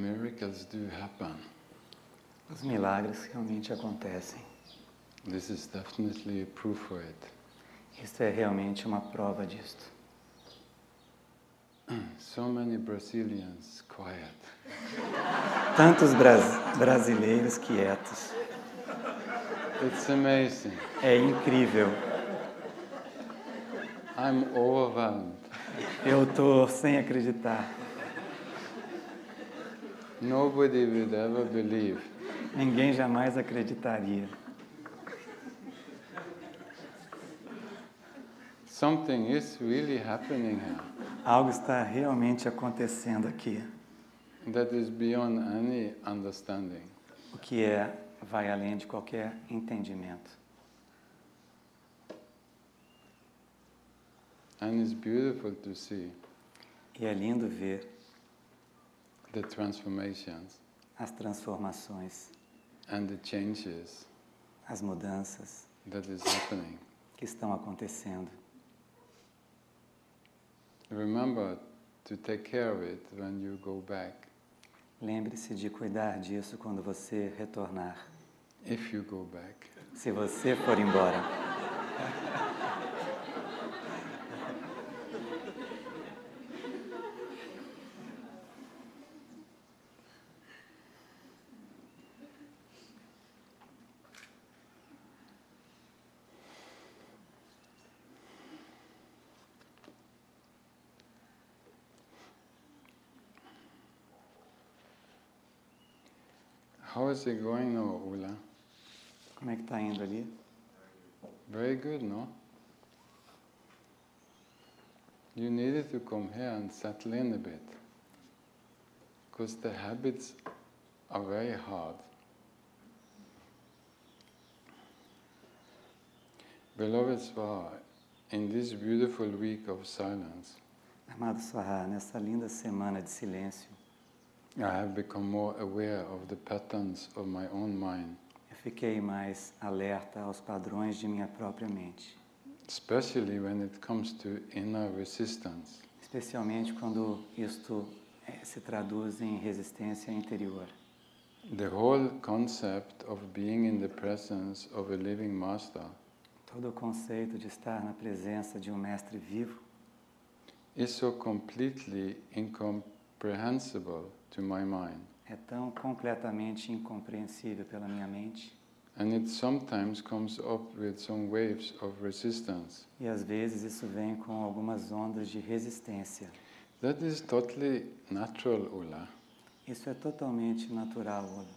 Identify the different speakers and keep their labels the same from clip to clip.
Speaker 1: miracles do happen.
Speaker 2: Os milagres realmente acontecem.
Speaker 1: This is definitely a proof for it.
Speaker 2: Isso é realmente uma prova disto.
Speaker 1: So many Brazilians quiet.
Speaker 2: Tantos brasileiros quietos.
Speaker 1: It's amazing.
Speaker 2: É incrível.
Speaker 1: I'm overwhelmed.
Speaker 2: Eu estou sem acreditar.
Speaker 1: Nobody would ever believe.
Speaker 2: Ninguém jamais acreditaria.
Speaker 1: Something is really happening here.
Speaker 2: Algo está realmente acontecendo aqui.
Speaker 1: That is beyond any understanding.
Speaker 2: O que vai além de qualquer entendimento.
Speaker 1: And it's beautiful to see
Speaker 2: E é lindo ver
Speaker 1: the transformations
Speaker 2: as transformações,
Speaker 1: and the changes
Speaker 2: as mudanças
Speaker 1: that is happening.
Speaker 2: que estão acontecendo.
Speaker 1: Remember to take care of it when you go back.
Speaker 2: Lembre-se de cuidar disso quando você retornar.
Speaker 1: If you go back.
Speaker 2: Se você for embora.
Speaker 1: How is it going now, Ula?
Speaker 2: Como é que está indo ali?
Speaker 1: Very good, no? You needed to come here and settle in a bit. Because the habits are very hard. Beloved Swaha, in this beautiful week of silence,
Speaker 2: Amado Swaha, nessa linda semana de silêncio,
Speaker 1: I have become more aware of the patterns of my own mind.
Speaker 2: eu fiquei mais alerta aos padrões de minha própria mente.
Speaker 1: Especially when it comes to inner resistance.
Speaker 2: Especialmente quando isto se traduz em resistência interior.
Speaker 1: The whole concept of being in the presence of a living master
Speaker 2: Todo o conceito de estar na presença de um mestre vivo
Speaker 1: is so completely incomprehensible to my mind.
Speaker 2: é tão completamente incompreensível pela minha mente.
Speaker 1: And it sometimes comes up with some waves of resistance.
Speaker 2: E às vezes isso vem com algumas ondas de resistência.
Speaker 1: That is totally natural, Ula.
Speaker 2: Isso é totalmente natural, Ula.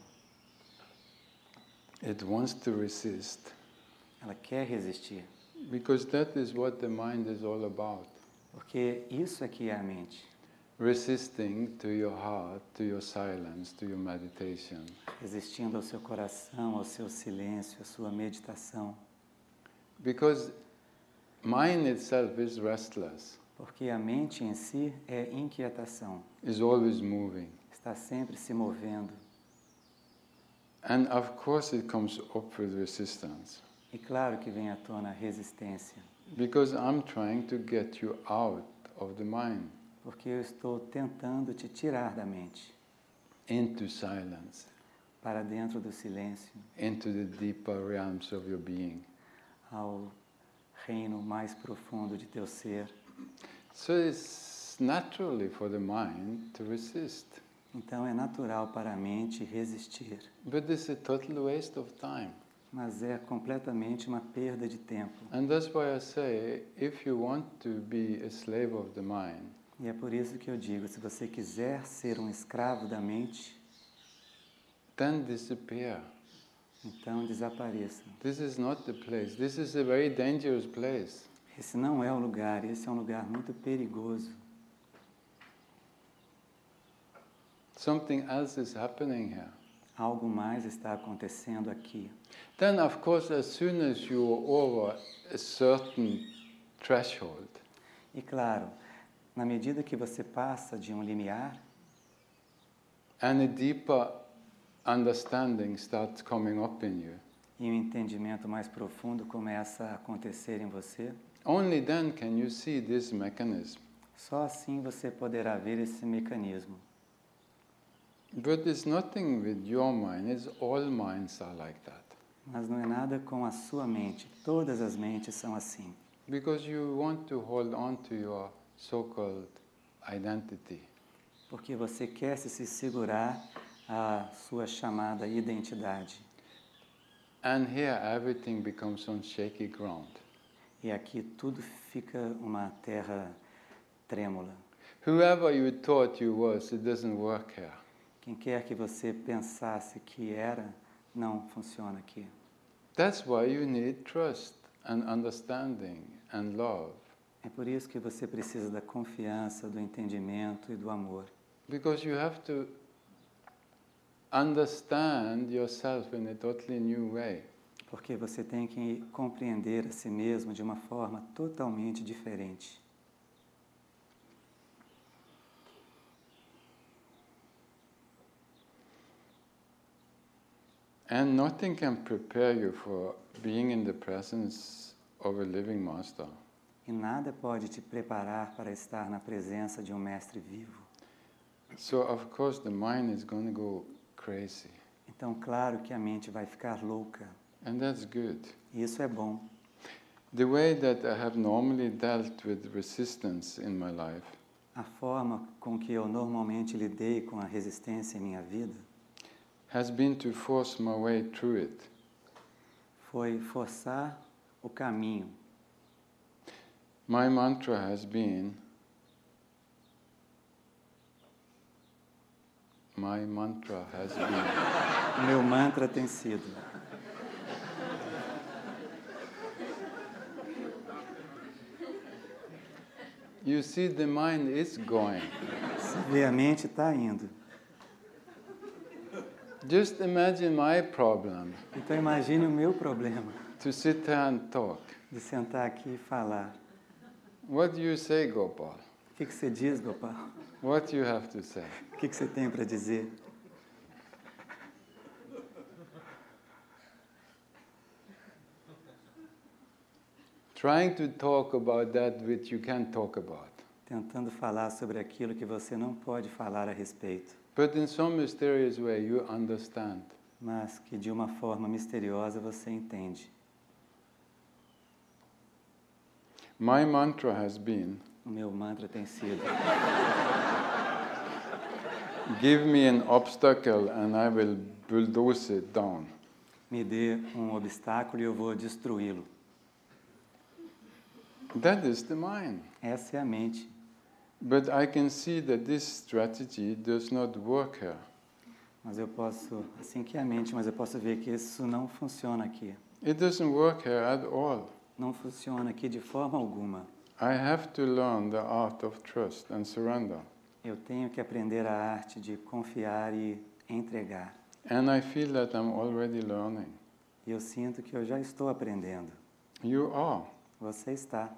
Speaker 1: It wants to resist.
Speaker 2: Ela quer resistir.
Speaker 1: Because that is what the mind is all about.
Speaker 2: Porque isso é que é a mente.
Speaker 1: Resisting to your heart, to your silence, to your meditation.
Speaker 2: Resistindo ao seu coração, ao seu silêncio, à sua meditação.
Speaker 1: Because mind itself is restless.
Speaker 2: Porque a mente em si é inquietação.
Speaker 1: Is always moving.
Speaker 2: Está sempre se movendo.
Speaker 1: And of course it comes up with resistance.
Speaker 2: E claro que vem à tona a resistência.
Speaker 1: Because I'm trying to get you out of the mind.
Speaker 2: Porque eu estou tentando te tirar da mente.
Speaker 1: Into silence.
Speaker 2: Para dentro do silêncio.
Speaker 1: Into the deeper realms of your being.
Speaker 2: Ao reino mais profundo de teu ser.
Speaker 1: So it's naturally for the mind to resist.
Speaker 2: Então é natural para a mente resistir.
Speaker 1: But it's a total waste of time.
Speaker 2: Mas é completamente uma perda de tempo.
Speaker 1: And that's why I say, if you want to be a slave of the mind,
Speaker 2: e é por isso que eu digo, se você quiser ser um escravo da mente,
Speaker 1: then disappear.
Speaker 2: Então desapareça.
Speaker 1: This is not the place. This is a very dangerous place.
Speaker 2: Esse não é o lugar, esse é um lugar muito perigoso.
Speaker 1: Something else is happening here.
Speaker 2: Algo mais está acontecendo aqui.
Speaker 1: Then, of course, as soon as you are over a certain threshold,
Speaker 2: e claro, na medida que você passa de um limiar,
Speaker 1: and a deeper understanding starts coming up in you,
Speaker 2: e um entendimento mais profundo começa a acontecer em você,
Speaker 1: only then can you see this mechanism.
Speaker 2: Só assim você poderá ver esse mecanismo.
Speaker 1: But it's nothing with your mind, it's all minds are like that.
Speaker 2: Mas não é nada com a sua mente. Todas as mentes são assim.
Speaker 1: Because you want to hold on to your so-called identity.
Speaker 2: Porque você quer se segurar à sua chamada identidade.
Speaker 1: And here everything becomes on shaky ground.
Speaker 2: E aqui tudo fica uma terra trêmula.
Speaker 1: Whoever you thought you was, it doesn't work here.
Speaker 2: Quem quer que você pensasse que era, não funciona aqui.
Speaker 1: That's why you need trust and understanding and love.
Speaker 2: É por isso que você precisa da confiança, do entendimento e do amor.
Speaker 1: Because you have to understand yourself in a totally new way.
Speaker 2: Porque você tem que compreender a si mesmo de uma forma totalmente diferente.
Speaker 1: And nothing can prepare you for being in the presence of a living master.
Speaker 2: E nada pode te preparar para estar na presença de um mestre vivo.
Speaker 1: So of course the mind is going to go crazy.
Speaker 2: Então, claro que a mente vai ficar louca.
Speaker 1: And that's good.
Speaker 2: E isso é bom.
Speaker 1: The way that I have normally dealt with resistance in my life
Speaker 2: A forma com que eu normalmente lidei com a resistência em minha vida
Speaker 1: has been to force my way through it.
Speaker 2: foi forçar o caminho.
Speaker 1: My mantra has been
Speaker 2: O meu mantra tem sido:
Speaker 1: you see, the mind is going.
Speaker 2: se vê, a mente está indo.
Speaker 1: Just imagine my problem,
Speaker 2: Então imagine o meu problema
Speaker 1: to sit there and talk.
Speaker 2: de sentar aqui e falar.
Speaker 1: What do you say, Gopal?
Speaker 2: O que você diz, Gopal?
Speaker 1: What do you have to say?
Speaker 2: O que você tem para dizer?
Speaker 1: Trying to talk about that which you can't talk about.
Speaker 2: Tentando falar sobre aquilo que você não pode falar a respeito,
Speaker 1: But in some mysterious way you understand.
Speaker 2: mas que de uma forma misteriosa você entende.
Speaker 1: My mantra has been,
Speaker 2: O meu mantra tem sido:
Speaker 1: give me an obstacle and I will bulldoze it down.
Speaker 2: me dê um obstáculo e eu vou destruí-lo.
Speaker 1: That is the mind.
Speaker 2: Essa é a mente.
Speaker 1: But I can see that this strategy does not work here.
Speaker 2: Mas eu posso, assim que é a mente, mas eu posso ver que isso não funciona aqui.
Speaker 1: It doesn't work here at all.
Speaker 2: Não funciona aqui de forma alguma.
Speaker 1: I have to learn the art of trust and surrender.
Speaker 2: Eu tenho que aprender a arte de confiar e entregar.
Speaker 1: And I feel that I'm already learning.
Speaker 2: E eu sinto que eu já estou aprendendo.
Speaker 1: You are.
Speaker 2: Você está.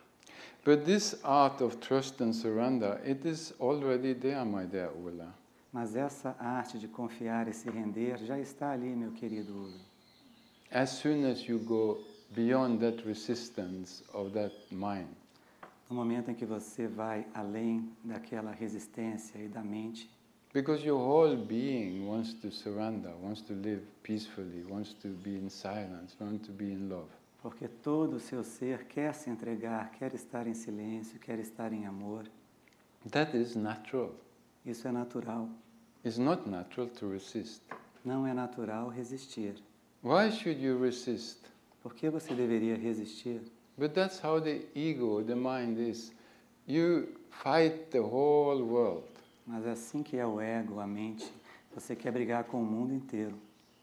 Speaker 1: But this art of trust and surrender, it is already there, my dear Ula.
Speaker 2: Mas essa arte de confiar e se render já está ali, meu querido Ula.
Speaker 1: As soon as you go beyond that resistance of that mind,
Speaker 2: No momento em que você vai além daquela resistência e da mente,
Speaker 1: because your whole being wants to surrender, wants to live peacefully, wants to be in silence, wants to be in love.
Speaker 2: porque todo o seu ser quer se entregar, quer estar em silêncio, quer estar em amor.
Speaker 1: That is natural.
Speaker 2: Isso é natural.
Speaker 1: It's not natural to resist.
Speaker 2: Não é natural resistir.
Speaker 1: Why should you resist?
Speaker 2: Por que você deveria resistir?
Speaker 1: But that's how the ego, the mind is. You fight the whole world.
Speaker 2: Mas é assim que é o ego, a mente. Você quer brigar com o mundo inteiro.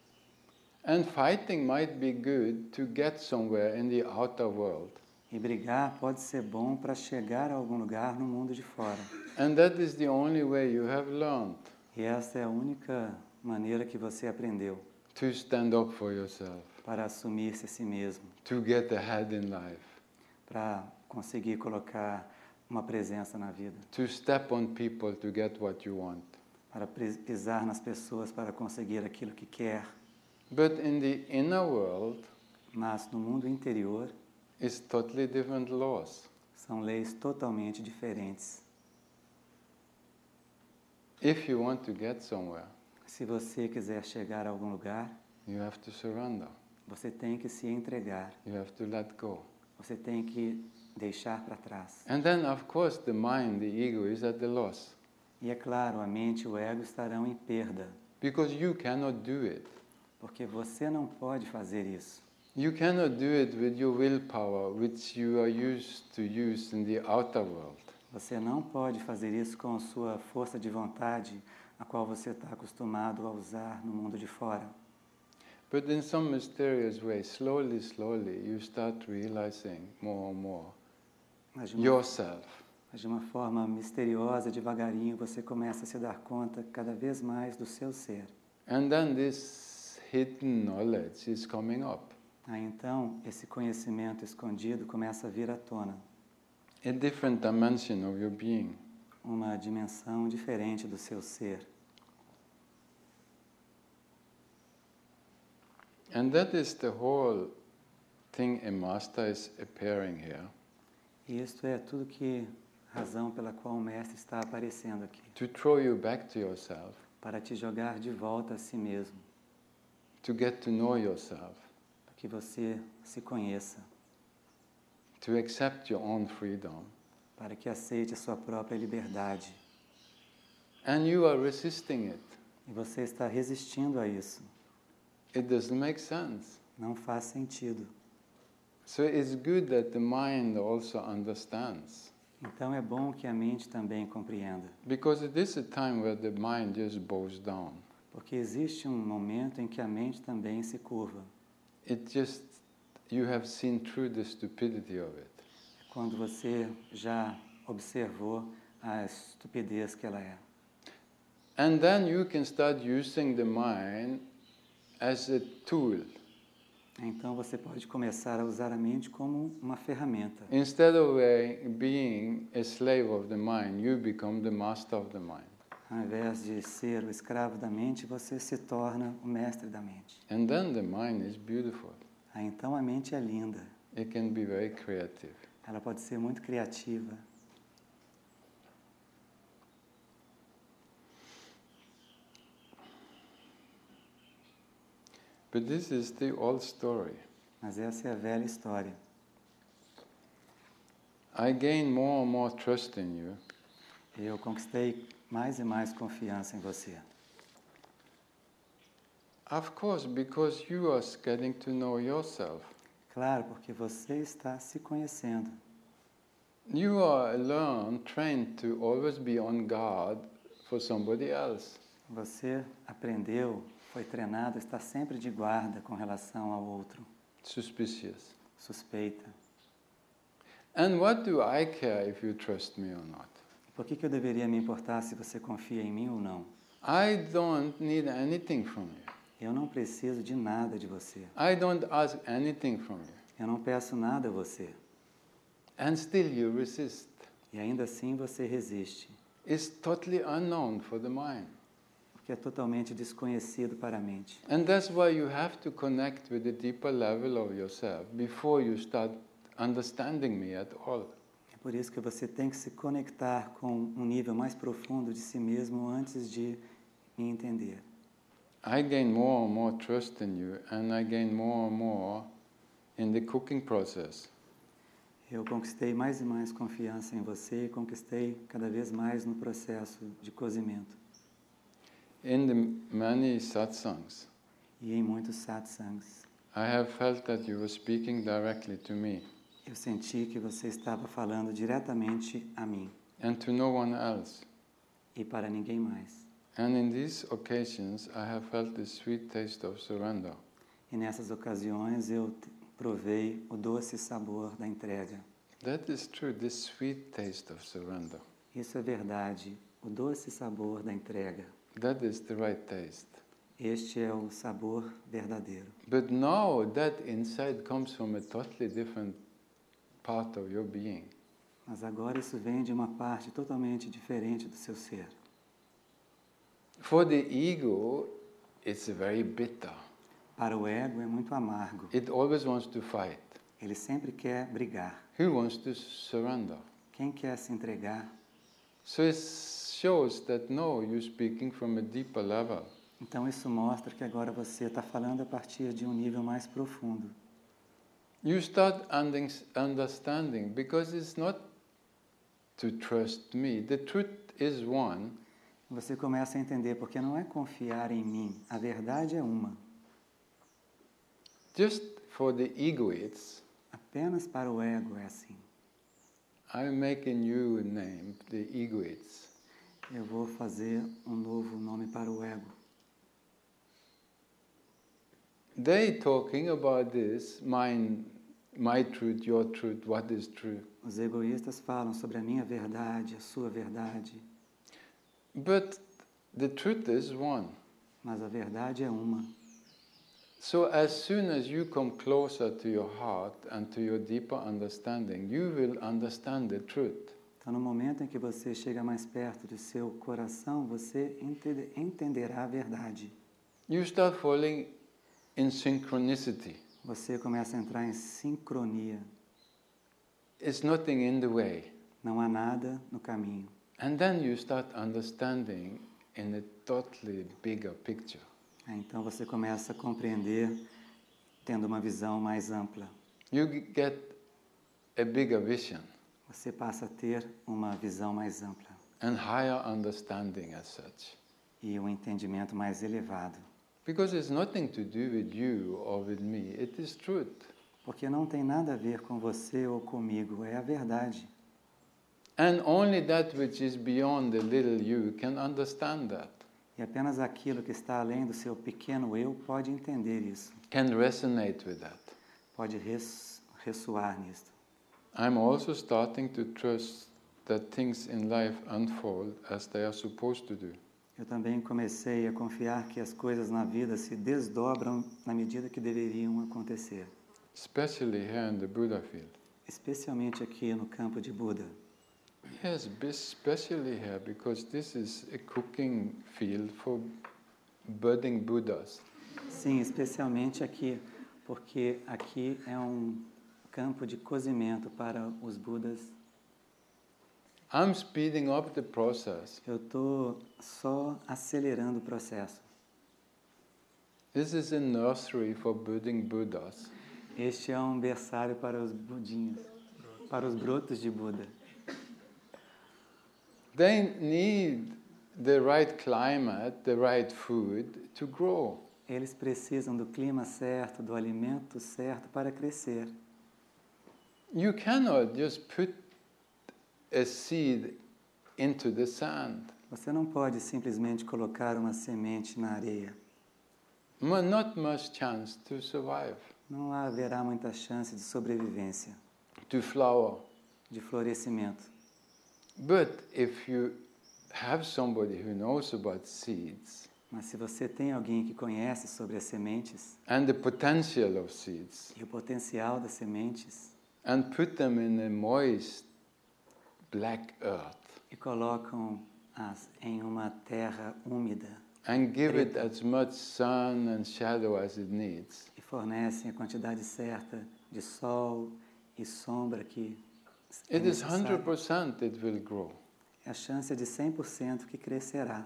Speaker 1: And fighting might be good to get somewhere in the outer world.
Speaker 2: E brigar pode ser bom para chegar a algum lugar no mundo de fora.
Speaker 1: And that is the only way you have learned
Speaker 2: E essa é a única maneira que você aprendeu
Speaker 1: to stand up for yourself,
Speaker 2: para assumir-se a si mesmo,
Speaker 1: to get ahead in life,
Speaker 2: para conseguir colocar uma presença na vida,
Speaker 1: to step on people to get what you want.
Speaker 2: para pisar nas pessoas para conseguir aquilo que quer.
Speaker 1: But in the inner world,
Speaker 2: Mas no mundo interior
Speaker 1: it's totally different laws.
Speaker 2: são leis totalmente diferentes.
Speaker 1: If you want to get somewhere,
Speaker 2: Se você quiser chegar a algum lugar,
Speaker 1: you have to surrender.
Speaker 2: você tem que se entregar.
Speaker 1: You have to let go.
Speaker 2: Você tem que deixar para trás.
Speaker 1: And then, of course, the mind, the ego, is at the loss.
Speaker 2: E é claro, a mente e o ego estarão em perda,
Speaker 1: Because you cannot do it.
Speaker 2: porque você não pode fazer isso.
Speaker 1: You cannot do it with your willpower, which you are used to use in the outer world.
Speaker 2: Você não pode fazer isso com a sua força de vontade, a qual você está acostumado a usar no mundo de fora.
Speaker 1: But in some mysterious way, slowly, you start realizing more and more
Speaker 2: Mas
Speaker 1: yourself.
Speaker 2: de uma forma misteriosa, devagarinho, você começa a se dar conta cada vez mais do seu ser.
Speaker 1: And then this hidden knowledge is coming up.
Speaker 2: Aí então, esse conhecimento escondido começa a vir à tona,
Speaker 1: A different dimension of your being.
Speaker 2: uma dimensão diferente do seu ser.
Speaker 1: And that is the whole thing a master is appearing here.
Speaker 2: E isto é tudo que razão pela qual o mestre está aparecendo aqui,
Speaker 1: To throw you back to yourself.
Speaker 2: para te jogar de volta a si mesmo,
Speaker 1: To get to know yourself.
Speaker 2: para que você se conheça,
Speaker 1: To accept your own freedom.
Speaker 2: para que aceite a sua própria liberdade.
Speaker 1: And you are resisting it.
Speaker 2: E você está resistindo a isso.
Speaker 1: It doesn't make sense.
Speaker 2: Não faz sentido.
Speaker 1: So it's good that the mind also understands.
Speaker 2: Então é bom que a mente também compreenda,
Speaker 1: Because it is a time where the mind just bows down.
Speaker 2: porque existe um momento em que a mente também se curva.
Speaker 1: It just, you have seen through the stupidity of it.
Speaker 2: Quando você já observou a estupidez que ela é.
Speaker 1: And then you can start using the mind as a tool.
Speaker 2: Então você pode começar a usar a mente como uma ferramenta.
Speaker 1: Instead of being a slave of the mind, you become the master of the mind.
Speaker 2: Ao invés de ser o escravo da mente, você se torna o mestre da mente.
Speaker 1: And then the mind is beautiful.
Speaker 2: Aí então a mente é linda.
Speaker 1: It can be very creative.
Speaker 2: Ela pode ser muito criativa.
Speaker 1: But this is the old story.
Speaker 2: Mas essa é a velha história.
Speaker 1: I gain more and more trust in you.
Speaker 2: Eu conquistei mais e mais confiança em você.
Speaker 1: Of course, because you are getting to know yourself.
Speaker 2: Claro, porque você está se conhecendo.
Speaker 1: You are learned, trained to always be on guard for somebody else.
Speaker 2: Você aprendeu, foi treinado a estar sempre de guarda com relação ao outro.
Speaker 1: Suspicious.
Speaker 2: Suspeita.
Speaker 1: And what do I care if you trust me or not?
Speaker 2: Por que eu deveria me importar se você confia em mim ou não?
Speaker 1: I don't need anything from you.
Speaker 2: Eu não preciso de nada de você.
Speaker 1: I don't ask anything from you.
Speaker 2: Eu não peço nada a você.
Speaker 1: And still you resist.
Speaker 2: E ainda assim você resiste.
Speaker 1: It's totally unknown for the mind.
Speaker 2: Porque é totalmente desconhecido para a mente.
Speaker 1: And that's why you have to connect with the deeper level of yourself before you start understanding me at all.
Speaker 2: É por isso que você tem que se conectar com um nível mais profundo de si mesmo antes de me entender.
Speaker 1: I gain more and more trust in you, and I gain more and more in the cooking process.
Speaker 2: Eu conquistei mais e mais confiança em você e conquistei cada vez mais no processo de cozimento.
Speaker 1: In the many satsangs,
Speaker 2: E em muitos satsangs,
Speaker 1: I have felt that you were speaking directly to me
Speaker 2: eu senti que você estava falando diretamente a mim
Speaker 1: and to no one else.
Speaker 2: e para ninguém mais.
Speaker 1: And in these occasions, I have felt the sweet taste of surrender.
Speaker 2: E nessas ocasiões eu provei o doce sabor da entrega.
Speaker 1: That is true, the sweet taste of surrender.
Speaker 2: Isso é verdade, o doce sabor da entrega.
Speaker 1: That is the right taste.
Speaker 2: Este é o sabor verdadeiro.
Speaker 1: But now that insight comes from a totally different part of your being.
Speaker 2: Mas agora isso vem de uma parte totalmente diferente do seu ser.
Speaker 1: For the ego, it's very bitter.
Speaker 2: Para o ego é muito amargo.
Speaker 1: It always wants to fight.
Speaker 2: Ele sempre quer brigar.
Speaker 1: Who wants to surrender?
Speaker 2: Quem quer se entregar?
Speaker 1: So it's shows that no, you're speaking from a deeper level.
Speaker 2: Então isso mostra que agora você está falando a partir de um nível mais profundo.
Speaker 1: You start understanding, because it's not to trust me. The truth is one.
Speaker 2: Você começa a entender, porque não é confiar em mim, a verdade é uma.
Speaker 1: Just for the egoids,
Speaker 2: Apenas para o ego é assim.
Speaker 1: I'm making you a name, the egoids.
Speaker 2: Eu vou fazer um novo nome para o ego.
Speaker 1: They talking about this, my truth, your truth, what is true.
Speaker 2: Os egoístas falam sobre a minha verdade, a sua verdade.
Speaker 1: But the truth is one.
Speaker 2: Mas a verdade é uma.
Speaker 1: So as soon as you come closer to your heart and to your deeper understanding, you will understand the truth.
Speaker 2: Então, no momento em que você chega mais perto do seu coração, você entenderá a verdade.
Speaker 1: You start falling in synchronicity.
Speaker 2: Você começa a entrar em sincronia.
Speaker 1: It's nothing in the way.
Speaker 2: Não há nada no caminho.
Speaker 1: And then you start understanding in a totally bigger picture.
Speaker 2: Então você começa a compreender tendo uma visão mais ampla.
Speaker 1: You get a bigger vision
Speaker 2: Você passa a ter uma visão mais ampla
Speaker 1: and higher understanding as such.
Speaker 2: e um entendimento mais elevado.
Speaker 1: Because it's nothing to do with you or with me, it is truth.
Speaker 2: Porque não tem nada a ver com você ou comigo, é a verdade.
Speaker 1: And only that which is beyond the little you can understand that,
Speaker 2: E apenas aquilo que está além do seu pequeno eu pode entender isso,
Speaker 1: can resonate with that.
Speaker 2: pode ressoar nisto.
Speaker 1: I'm also starting to trust that things in life unfold as they are supposed to do.
Speaker 2: Eu também comecei a confiar que as coisas na vida se desdobram na medida que deveriam acontecer.
Speaker 1: Especially here in the Buddha field.
Speaker 2: Especialmente aqui no campo de Buda.
Speaker 1: Yes, especially here, because this is a cooking field for budding Buddhas.
Speaker 2: Sim, especialmente aqui, porque aqui é um campo de cozimento para os Budas.
Speaker 1: I'm speeding up the process.
Speaker 2: Eu estou só acelerando o processo.
Speaker 1: This is a nursery for budding Buddhas.
Speaker 2: Este é um berçário para os budinhos, para os brotos de Buda.
Speaker 1: They need the right climate, the right food to grow.
Speaker 2: Eles precisam do clima certo, do alimento certo para crescer.
Speaker 1: You cannot just put a seed into the sand.
Speaker 2: Você não pode simplesmente colocar uma semente na areia.
Speaker 1: Not much chance to survive,
Speaker 2: Não haverá muita chance de sobrevivência,
Speaker 1: to flower.
Speaker 2: de florescimento.
Speaker 1: But if you have somebody who knows about seeds
Speaker 2: Mas se você tem alguém que conhece sobre as sementes
Speaker 1: and the potential of seeds
Speaker 2: e o potencial das sementes
Speaker 1: and put them in a moist black earth
Speaker 2: e colocam as em uma terra úmida
Speaker 1: and give it as much sun and shadow as it needs,
Speaker 2: e fornecem a quantidade certa de sol e sombra que é
Speaker 1: it is
Speaker 2: necessário,
Speaker 1: 100% it will grow.
Speaker 2: a chance é de 100% que crescerá.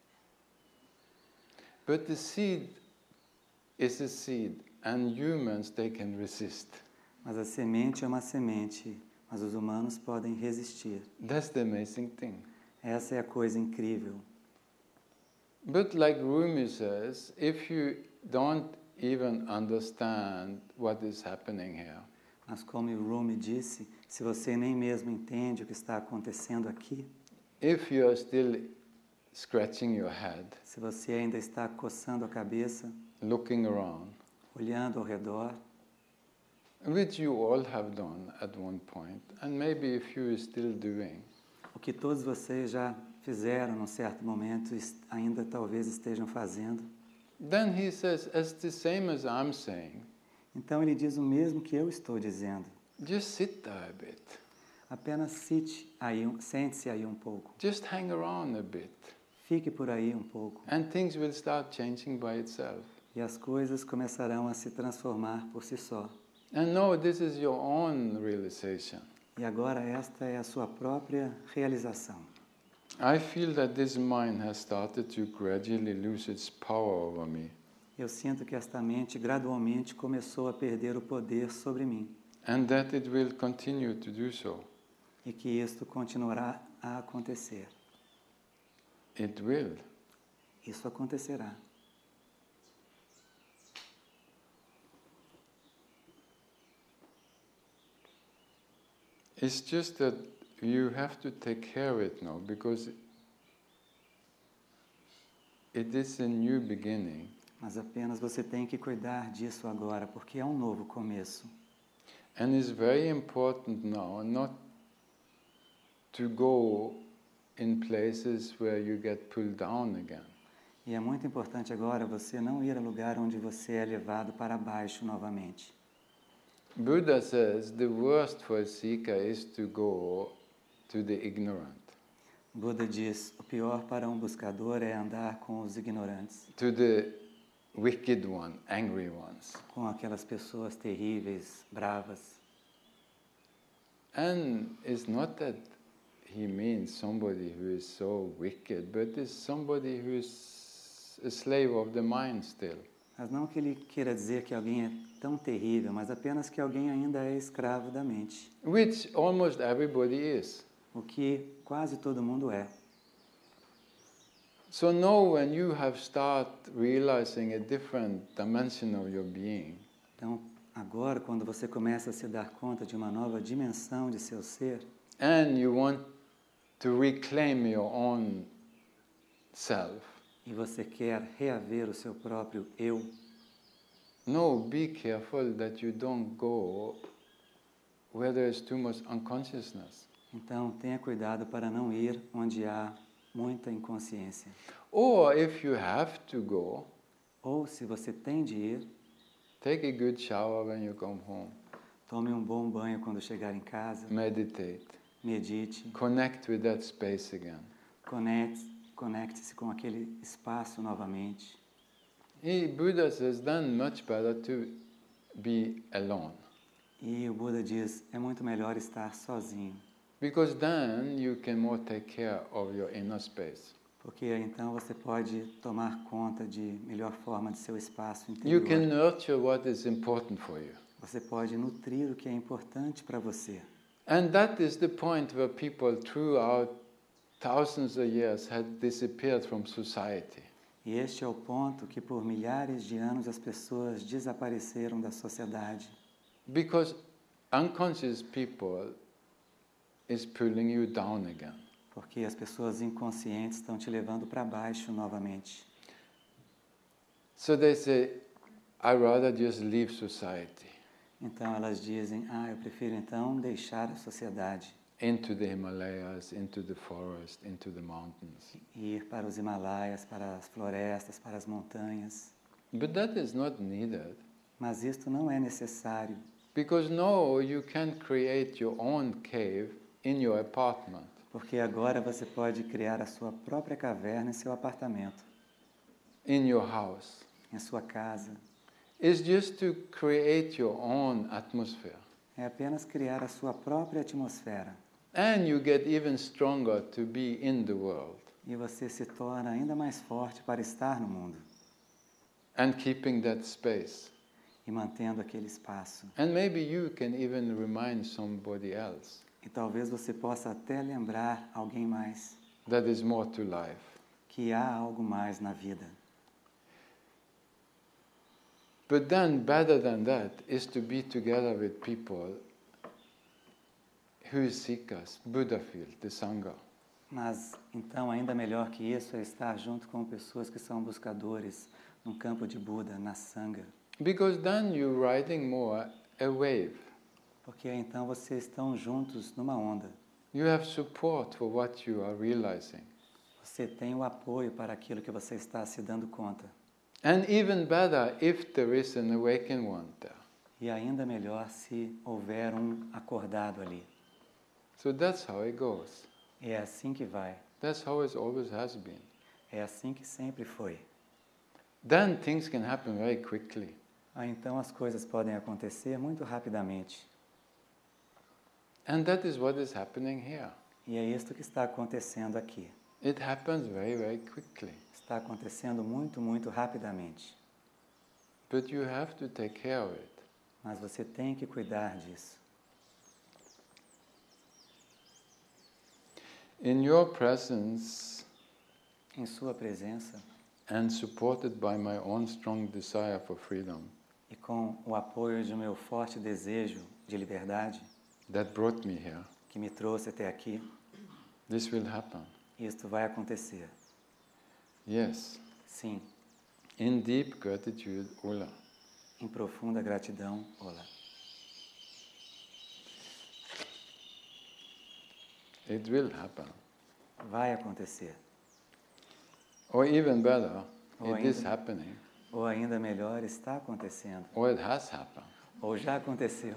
Speaker 1: But the seed is a seed and humans they can resist.
Speaker 2: Mas a semente é uma semente, mas os humanos podem resistir.
Speaker 1: That's the amazing thing.
Speaker 2: Essa é a coisa incrível.
Speaker 1: But like Rumi says, if you don't even understand what is happening here,
Speaker 2: Mas como o Rumi disse, se você nem mesmo entende o que está acontecendo aqui,
Speaker 1: if you are still scratching your head,
Speaker 2: se você ainda está coçando a cabeça,
Speaker 1: looking around,
Speaker 2: olhando ao redor,
Speaker 1: which you all have done at one point, and maybe if you are still doing,
Speaker 2: o que todos vocês já fizeram num certo momento, ainda talvez estejam fazendo,
Speaker 1: then he says, as the same as I'm saying,
Speaker 2: então ele diz o mesmo que eu estou dizendo.
Speaker 1: just sit there a bit,
Speaker 2: Apenas sente-se aí um pouco.
Speaker 1: just hang around a bit,
Speaker 2: Fique por aí um pouco.
Speaker 1: and things will start changing by itself.
Speaker 2: E as coisas começarão a se transformar por si só.
Speaker 1: And no, this is your own realization.
Speaker 2: E agora esta é a sua própria realização.
Speaker 1: I feel that this mind has started to gradually lose its power over me.
Speaker 2: Eu sinto que esta mente gradualmente começou a perder o poder sobre mim.
Speaker 1: And that it will continue to do so.
Speaker 2: E que isto continuará a acontecer.
Speaker 1: It will.
Speaker 2: Isso acontecerá.
Speaker 1: It's just that you have to take care of it now, because it is a new beginning.
Speaker 2: Mas apenas você tem que cuidar disso agora, porque é um novo começo.
Speaker 1: And it's very important now not to go in places where you get pulled down again.
Speaker 2: E é muito importante agora você não ir a lugar onde você é levado para baixo novamente.
Speaker 1: Buddha says the worst for a seeker is to go to the ignorant,
Speaker 2: Buda diz, o pior para um buscador é andar com os ignorantes,
Speaker 1: to the wicked one, angry ones.
Speaker 2: com aquelas pessoas terríveis, bravas.
Speaker 1: And it's not that he means somebody who is so wicked, but it's somebody who is a slave of the mind still.
Speaker 2: Mas não que ele queira dizer que alguém é tão terrível, mas apenas que alguém ainda é escravo da mente,
Speaker 1: Which almost everybody is.
Speaker 2: o que quase todo mundo é.
Speaker 1: So now when you have started realizing a different dimension of your being,
Speaker 2: Então, agora, quando você começa a se dar conta de uma nova dimensão de seu ser,
Speaker 1: and you want to reclaim your own self,
Speaker 2: e você quer reaver o seu próprio eu,
Speaker 1: no, be careful that you don't go where there is too much unconsciousness.
Speaker 2: então tenha cuidado para não ir onde há muita inconsciência.
Speaker 1: Or if you have to go,
Speaker 2: Ou, se você tem de ir,
Speaker 1: take a good shower when you come home.
Speaker 2: tome um bom banho quando chegar em casa,
Speaker 1: Meditate.
Speaker 2: medite,
Speaker 1: Connect with that space again.
Speaker 2: conecte-se com aquele espaço novamente.
Speaker 1: Buddha says then much better to be alone.
Speaker 2: E o Buda diz, é muito melhor estar sozinho,
Speaker 1: Because then you can more take care of your inner space.
Speaker 2: porque então você pode tomar conta de melhor forma de seu espaço
Speaker 1: You can
Speaker 2: interior.
Speaker 1: nurture what is important for you.
Speaker 2: Você pode nutrir o que é importante para você.
Speaker 1: And that is the point where people throughout thousands of years had disappeared from society.
Speaker 2: E este é o ponto que por milhares de anos as pessoas desapareceram da sociedade.
Speaker 1: Because unconscious people is pulling you down again.
Speaker 2: Porque as pessoas inconscientes estão te levando para baixo novamente.
Speaker 1: So they say, I'd rather just leave society,
Speaker 2: Então elas dizem, eu prefiro então deixar a sociedade
Speaker 1: into the Himalayas, into the forest, into the mountains.
Speaker 2: e ir para os Himalaias, para as florestas, para as montanhas.
Speaker 1: But that is not needed.
Speaker 2: Mas isto não é necessário,
Speaker 1: Because now you can create your own cave in your apartment.
Speaker 2: porque agora você pode criar a sua própria caverna em seu apartamento,
Speaker 1: In your house.
Speaker 2: em sua casa.
Speaker 1: It's just to create your own atmosphere.
Speaker 2: É apenas criar a sua própria atmosfera.
Speaker 1: And you get even stronger to be in the world.
Speaker 2: E você se torna ainda mais forte para estar no mundo
Speaker 1: And keeping that space.
Speaker 2: e mantendo aquele espaço.
Speaker 1: And maybe you can even remind somebody else
Speaker 2: E talvez você possa até lembrar alguém mais
Speaker 1: that is more to life.
Speaker 2: que há algo mais na vida.
Speaker 1: But then, better than that, is to be together with people who seek us, Buddha field, the Sangha.
Speaker 2: Mas então ainda melhor que isso é estar junto com pessoas que são buscadores no campo de Buda, na Sangha.
Speaker 1: Because then you're riding more a wave.
Speaker 2: Porque então vocês estão juntos numa onda.
Speaker 1: You have support for what you are realizing.
Speaker 2: Você tem o apoio para aquilo que você está se dando conta.
Speaker 1: And even better if there is an awakened one there.
Speaker 2: E ainda melhor se houver um acordado ali.
Speaker 1: So that's how it goes.
Speaker 2: É assim que vai.
Speaker 1: That's how it always has been.
Speaker 2: É assim que sempre foi.
Speaker 1: Then things can happen very quickly.
Speaker 2: Então as coisas podem acontecer muito rapidamente.
Speaker 1: And that is what is happening here.
Speaker 2: E é isto que está acontecendo aqui.
Speaker 1: It happens very, very quickly.
Speaker 2: Está acontecendo muito, muito rapidamente.
Speaker 1: But you have to take care of it.
Speaker 2: Mas você tem que cuidar disso.
Speaker 1: In your presence,
Speaker 2: Em sua presença
Speaker 1: and supported by my own strong desire for freedom,
Speaker 2: e com o apoio de meu forte desejo de liberdade,
Speaker 1: that brought me here,
Speaker 2: que me trouxe até aqui,
Speaker 1: this will happen.
Speaker 2: isto vai acontecer.
Speaker 1: Yes.
Speaker 2: Sim,
Speaker 1: In deep gratitude, Ola.
Speaker 2: em profunda gratidão, Ola.
Speaker 1: It will happen.
Speaker 2: Vai acontecer.
Speaker 1: Or even better,
Speaker 2: Or
Speaker 1: it is
Speaker 2: even-
Speaker 1: happening.
Speaker 2: Ou ainda melhor, está acontecendo.
Speaker 1: Or it has happened.
Speaker 2: Ou já aconteceu.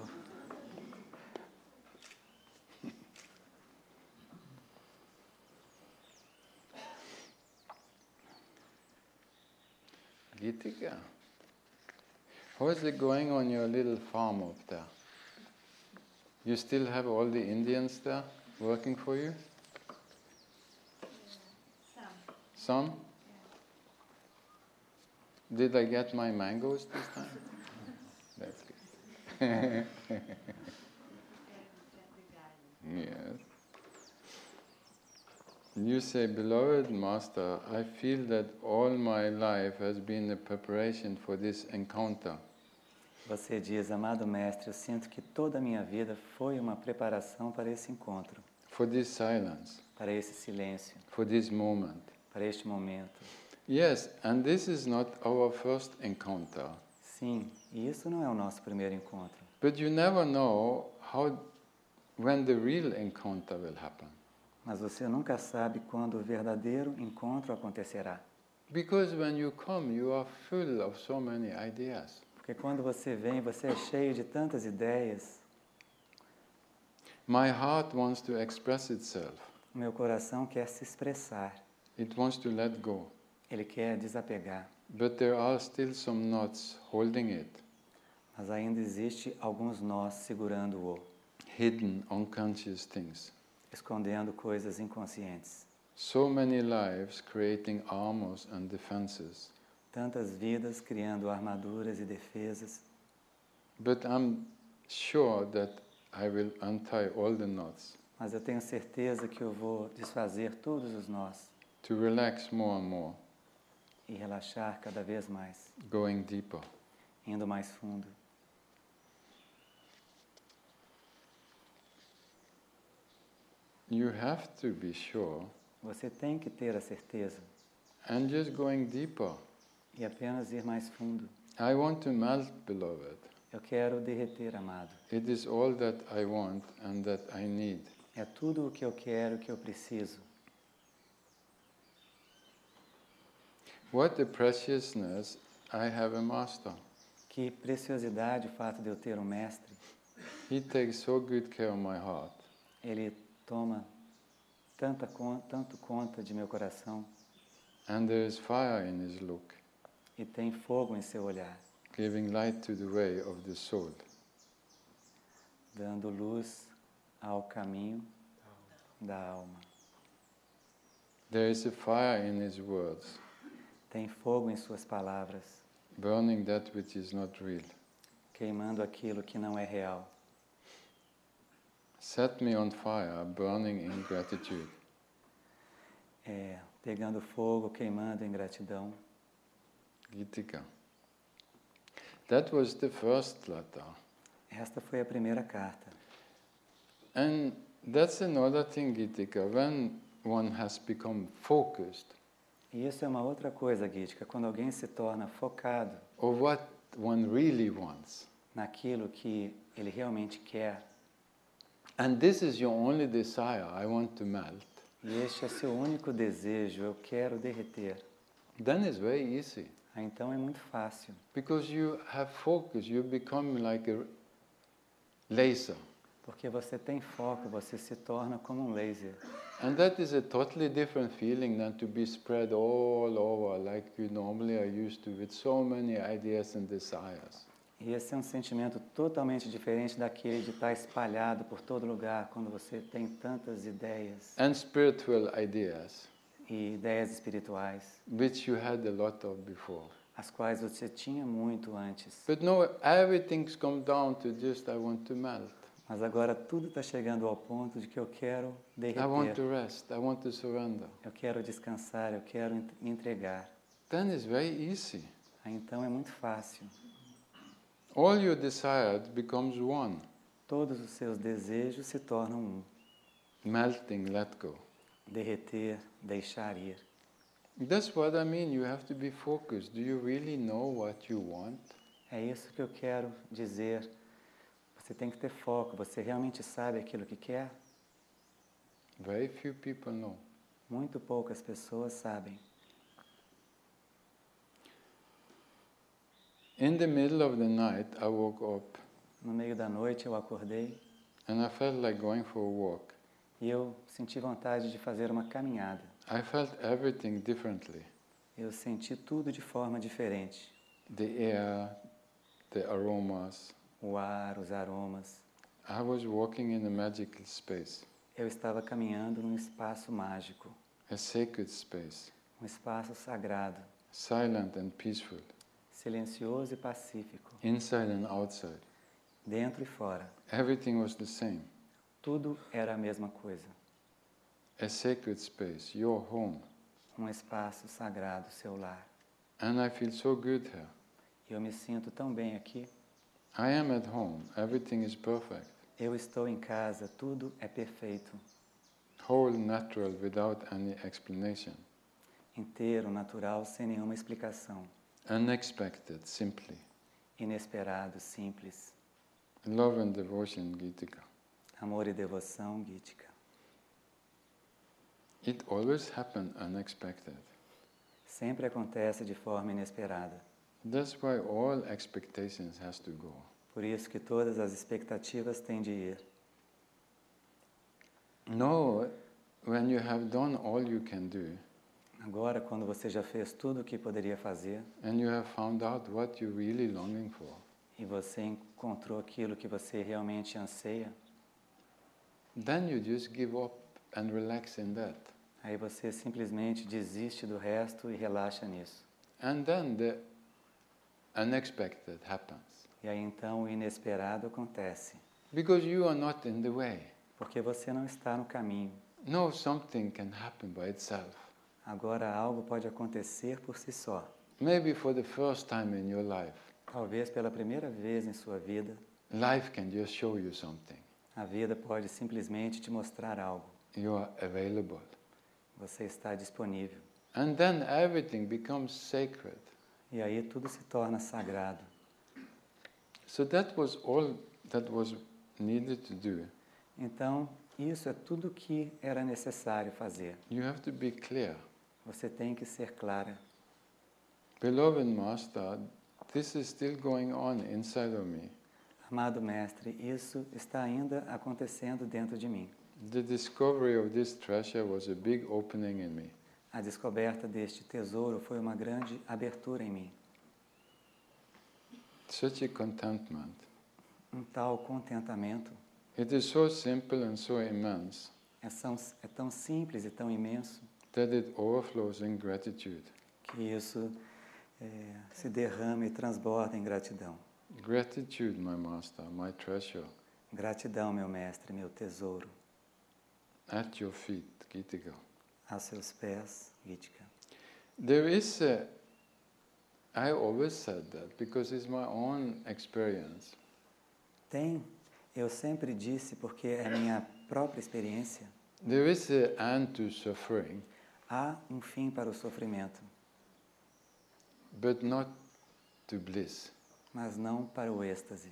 Speaker 1: Gitika, how is it going on your little farm up there? You still have all the Indians there working for you? Some? Did I get my mangoes this time? That's good. Yes. You say, beloved Master, I feel that all my life has been a preparation for this encounter.
Speaker 2: Você diz, amado mestre, eu sinto que toda a minha vida foi uma preparação para esse encontro,
Speaker 1: For this silence,
Speaker 2: para esse silêncio,
Speaker 1: for this moment.
Speaker 2: para este momento.
Speaker 1: Yes, and this is not our first encounter.
Speaker 2: Sim, e isso não é o nosso primeiro encontro.
Speaker 1: But you never know when the real encounter will happen.
Speaker 2: Mas você nunca sabe quando o verdadeiro encontro acontecerá.
Speaker 1: Because when you come, you are full of so many ideas.
Speaker 2: Porque quando você vem, você é cheio de tantas ideias.
Speaker 1: My heart wants to express itself.
Speaker 2: O meu coração quer se expressar.
Speaker 1: It wants to let go.
Speaker 2: Ele quer desapegar.
Speaker 1: But there are still some knots holding it,
Speaker 2: Mas ainda existe alguns nós segurando-o,
Speaker 1: hidden, unconscious things.
Speaker 2: escondendo coisas inconscientes.
Speaker 1: So many lives creating armors and defenses.
Speaker 2: Tantas vidas criando armaduras e defesas.
Speaker 1: But I'm sure that I will untie all the knots
Speaker 2: Mas eu tenho certeza que eu vou desfazer todos os nós
Speaker 1: to relax more and more,
Speaker 2: e relaxar cada vez mais,
Speaker 1: going deeper.
Speaker 2: indo mais fundo.
Speaker 1: You have to be sure,
Speaker 2: Você tem que ter a certeza
Speaker 1: and just going deeper.
Speaker 2: e apenas ir mais fundo.
Speaker 1: I want to melt, beloved.
Speaker 2: Eu quero derreter, amado.
Speaker 1: It is all that I want and that I need.
Speaker 2: É tudo o que eu quero, o que eu preciso.
Speaker 1: What a preciousness I have a master.
Speaker 2: Que preciosidade o fato de eu ter um mestre.
Speaker 1: He takes so good care of my heart.
Speaker 2: Ele toma tanto conta de meu coração
Speaker 1: And there is fire in his look,
Speaker 2: e tem fogo em seu olhar,
Speaker 1: giving light to the way of the soul.
Speaker 2: dando luz ao caminho da alma.
Speaker 1: There is a fire in his words,
Speaker 2: Tem fogo em suas palavras,
Speaker 1: burning that which is not real.
Speaker 2: queimando aquilo que não é real.
Speaker 1: Set me on fire, burning in gratitude.
Speaker 2: Pegando fogo, queimando em gratidão.
Speaker 1: Gitika. That was the first letter.
Speaker 2: Esta foi a primeira carta.
Speaker 1: And that's another thing, Gitika. When one has become focused,
Speaker 2: E isso é uma outra coisa, Gitika, quando alguém se torna focado
Speaker 1: or what one really wants,
Speaker 2: naquilo que ele realmente quer,
Speaker 1: and this is your only desire, I want to melt,
Speaker 2: e este é seu único desejo, eu quero derreter,
Speaker 1: then it's very easy.
Speaker 2: então é muito fácil.
Speaker 1: Because you have focus, you become like a laser.
Speaker 2: Porque você tem foco, você se torna como um laser.
Speaker 1: And that is a totally different feeling than to be spread all over like you normally are used to with so many ideas and desires.
Speaker 2: E esse é um sentimento totalmente diferente daquele de estar espalhado por todo lugar, quando você tem tantas ideias
Speaker 1: and spiritual ideas,
Speaker 2: e ideias espirituais,
Speaker 1: which you had a lot of before.
Speaker 2: as quais você tinha muito antes.
Speaker 1: But no, everything's come down to just I want to melt.
Speaker 2: Mas agora tudo está chegando ao ponto de que eu quero
Speaker 1: I want
Speaker 2: derreter,
Speaker 1: to rest. I want to surrender.
Speaker 2: eu quero descansar, eu quero me entregar.
Speaker 1: Then it's very easy.
Speaker 2: Aí então é muito fácil.
Speaker 1: All you desired becomes one.
Speaker 2: Todos os seus desejos se tornam um.
Speaker 1: Melting, let go.
Speaker 2: Derreter, deixar ir.
Speaker 1: That's what I mean. You have to be focused. Do you really know what you want?
Speaker 2: É isso que eu quero dizer. Você tem que ter foco. Você realmente sabe aquilo que quer?
Speaker 1: Very few people know.
Speaker 2: Muito poucas pessoas sabem.
Speaker 1: In the middle of the night, I woke up
Speaker 2: No meio da noite eu acordei
Speaker 1: and I felt like going for a walk.
Speaker 2: e eu senti vontade de fazer uma caminhada.
Speaker 1: I felt everything differently.
Speaker 2: Eu senti tudo de forma diferente.
Speaker 1: The air, the aromas.
Speaker 2: O ar, os aromas.
Speaker 1: I was walking in a magical space,
Speaker 2: Eu estava caminhando num espaço mágico,
Speaker 1: a sacred space,
Speaker 2: um espaço sagrado,
Speaker 1: silent and peaceful,
Speaker 2: silencioso e pacífico,
Speaker 1: inside and outside.
Speaker 2: dentro e fora.
Speaker 1: Everything was the same.
Speaker 2: Tudo era a mesma coisa.
Speaker 1: A sacred space, your home.
Speaker 2: Um espaço sagrado, seu lar.
Speaker 1: And I feel so good here.
Speaker 2: E eu me sinto tão bem aqui.
Speaker 1: I am at home. Everything is perfect.
Speaker 2: Eu estou em casa, tudo é perfeito.
Speaker 1: Whole, natural, without any explanation.
Speaker 2: Inteiro, natural, sem nenhuma explicação.
Speaker 1: Unexpected, simply.
Speaker 2: Inesperado, simples.
Speaker 1: Love and devotion, Gitika.
Speaker 2: Amor e devoção, Gitika.
Speaker 1: It always happens unexpected.
Speaker 2: Sempre acontece de forma inesperada.
Speaker 1: That's why all expectations has to go.
Speaker 2: Por isso que todas as expectativas têm de ir.
Speaker 1: No, when you have done all you can do,
Speaker 2: Agora, quando você já fez tudo o que poderia fazer
Speaker 1: and you have found out what you're really longing for,
Speaker 2: e você encontrou aquilo que você realmente anseia,
Speaker 1: then you just give up and relax in that.
Speaker 2: aí você simplesmente desiste do resto e relaxa nisso.
Speaker 1: And then the unexpected happens.
Speaker 2: E aí então o inesperado acontece,
Speaker 1: Because you are not in the way.
Speaker 2: porque você não está no caminho.
Speaker 1: No, something can happen by itself.
Speaker 2: Agora algo pode acontecer por si só.
Speaker 1: Maybe for the first time in your life,
Speaker 2: Talvez pela primeira vez em sua vida,
Speaker 1: life can just show you something.
Speaker 2: a vida pode simplesmente te mostrar algo.
Speaker 1: You are available.
Speaker 2: Você está disponível.
Speaker 1: And then everything becomes sacred.
Speaker 2: E aí tudo se torna sagrado.
Speaker 1: So that was all that was needed to do.
Speaker 2: Então, isso é tudo que era necessário fazer.
Speaker 1: You have to be clear.
Speaker 2: Você tem que ser clara.
Speaker 1: Beloved Master, this is still going on inside of me.
Speaker 2: Amado Mestre, isso está ainda acontecendo dentro de mim.
Speaker 1: The discovery of this treasure was a big opening in me.
Speaker 2: A descoberta deste tesouro foi uma grande abertura em mim.
Speaker 1: Such a contentment.
Speaker 2: Um tal contentamento
Speaker 1: It is so simple and so immense
Speaker 2: é tão simples e tão imenso
Speaker 1: that it overflows in gratitude.
Speaker 2: que isso se derrama e transborda em gratidão.
Speaker 1: Gratitude, my Master, my treasure,
Speaker 2: Gratidão, meu Mestre, meu tesouro.
Speaker 1: at your feet, Gitika.
Speaker 2: Aos seus pés, Gitika.
Speaker 1: There is a, I always said that because it's my own experience.
Speaker 2: Eu sempre disse, porque é minha própria experiência,
Speaker 1: There is an end to suffering,
Speaker 2: há um fim para o sofrimento,
Speaker 1: but not to bliss.
Speaker 2: mas não para o êxtase.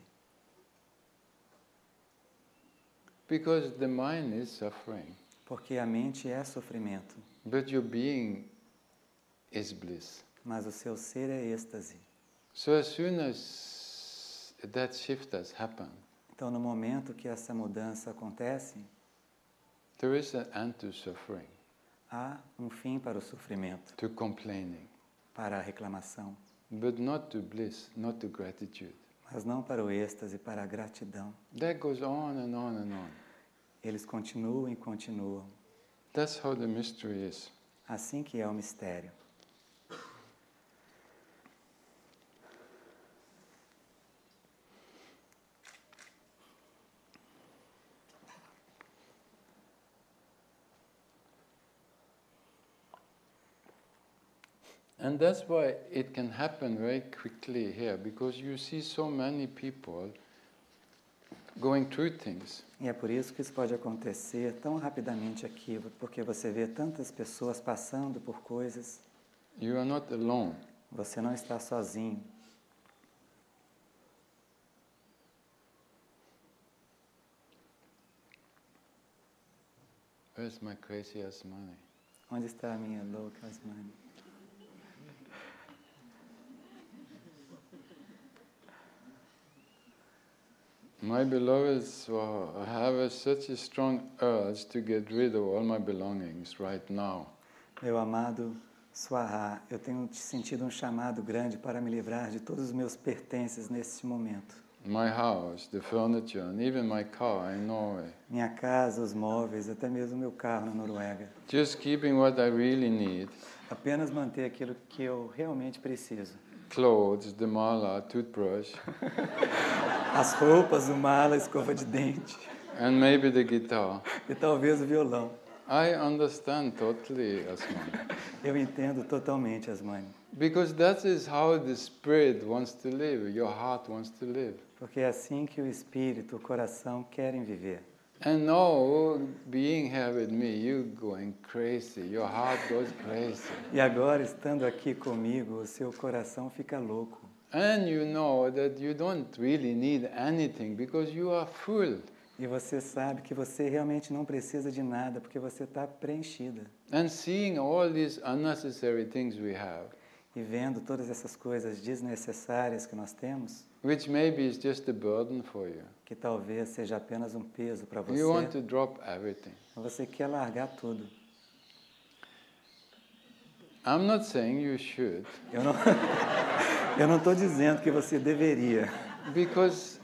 Speaker 1: Because the mind is suffering,
Speaker 2: Porque a mente é sofrimento,
Speaker 1: but your being is bliss.
Speaker 2: mas o seu ser é êxtase.
Speaker 1: So as soon as that shift has happened,
Speaker 2: Então, no momento que essa mudança acontece,
Speaker 1: there is an end to suffering,
Speaker 2: há um fim para o sofrimento,
Speaker 1: to complaining,
Speaker 2: para a reclamação,
Speaker 1: but not to bliss, not to gratitude.
Speaker 2: mas não para o êxtase, para a gratidão.
Speaker 1: That goes on and on and on.
Speaker 2: Eles continuam e continuam.
Speaker 1: That's how the mystery is.
Speaker 2: Assim que é o mistério.
Speaker 1: And that's why it can happen very quickly here, because you see so many people going through things.
Speaker 2: E é por isso que isso pode acontecer tão rapidamente aqui, porque você vê tantas pessoas passando por coisas.
Speaker 1: You are not alone.
Speaker 2: Você não está sozinho.
Speaker 1: Where's my crazy ass money?
Speaker 2: Onde está a minha louca Asmani?
Speaker 1: My beloveds have such a strong urge to get rid of all my belongings right now.
Speaker 2: Meu amado Swaha, eu tenho sentido um chamado grande para me livrar de todos os meus pertences nesse momento.
Speaker 1: My house, the furniture, and even my car in Norway.
Speaker 2: Minha casa, os móveis, até mesmo meu carro na Noruega.
Speaker 1: Just keeping what I really need.
Speaker 2: Apenas manter aquilo que eu realmente preciso.
Speaker 1: Clothes, the mala, toothbrush.
Speaker 2: As roupas, o mala, a escova de dente.
Speaker 1: And maybe the guitar.
Speaker 2: E talvez o violão.
Speaker 1: I understand totally, Asmani.
Speaker 2: Eu entendo totalmente, Asmani.
Speaker 1: Because that is how the spirit wants to live, your heart wants to live.
Speaker 2: Porque é assim que o espírito, o coração querem viver.
Speaker 1: And now, being here with me, you going crazy, your heart goes crazy.
Speaker 2: E agora, estando aqui comigo, o seu coração fica louco.
Speaker 1: And you know that you don't really need anything because you are full.
Speaker 2: E você sabe que você realmente não precisa de nada, porque você está preenchida.
Speaker 1: And seeing all these unnecessary things we have,
Speaker 2: E vendo todas essas coisas desnecessárias que nós temos,
Speaker 1: which maybe is just a burden for you.
Speaker 2: que talvez seja apenas um peso para
Speaker 1: You want
Speaker 2: você,
Speaker 1: to drop everything.
Speaker 2: você quer largar tudo.
Speaker 1: I'm not saying you should,
Speaker 2: Eu não estou dizendo que você deveria,
Speaker 1: because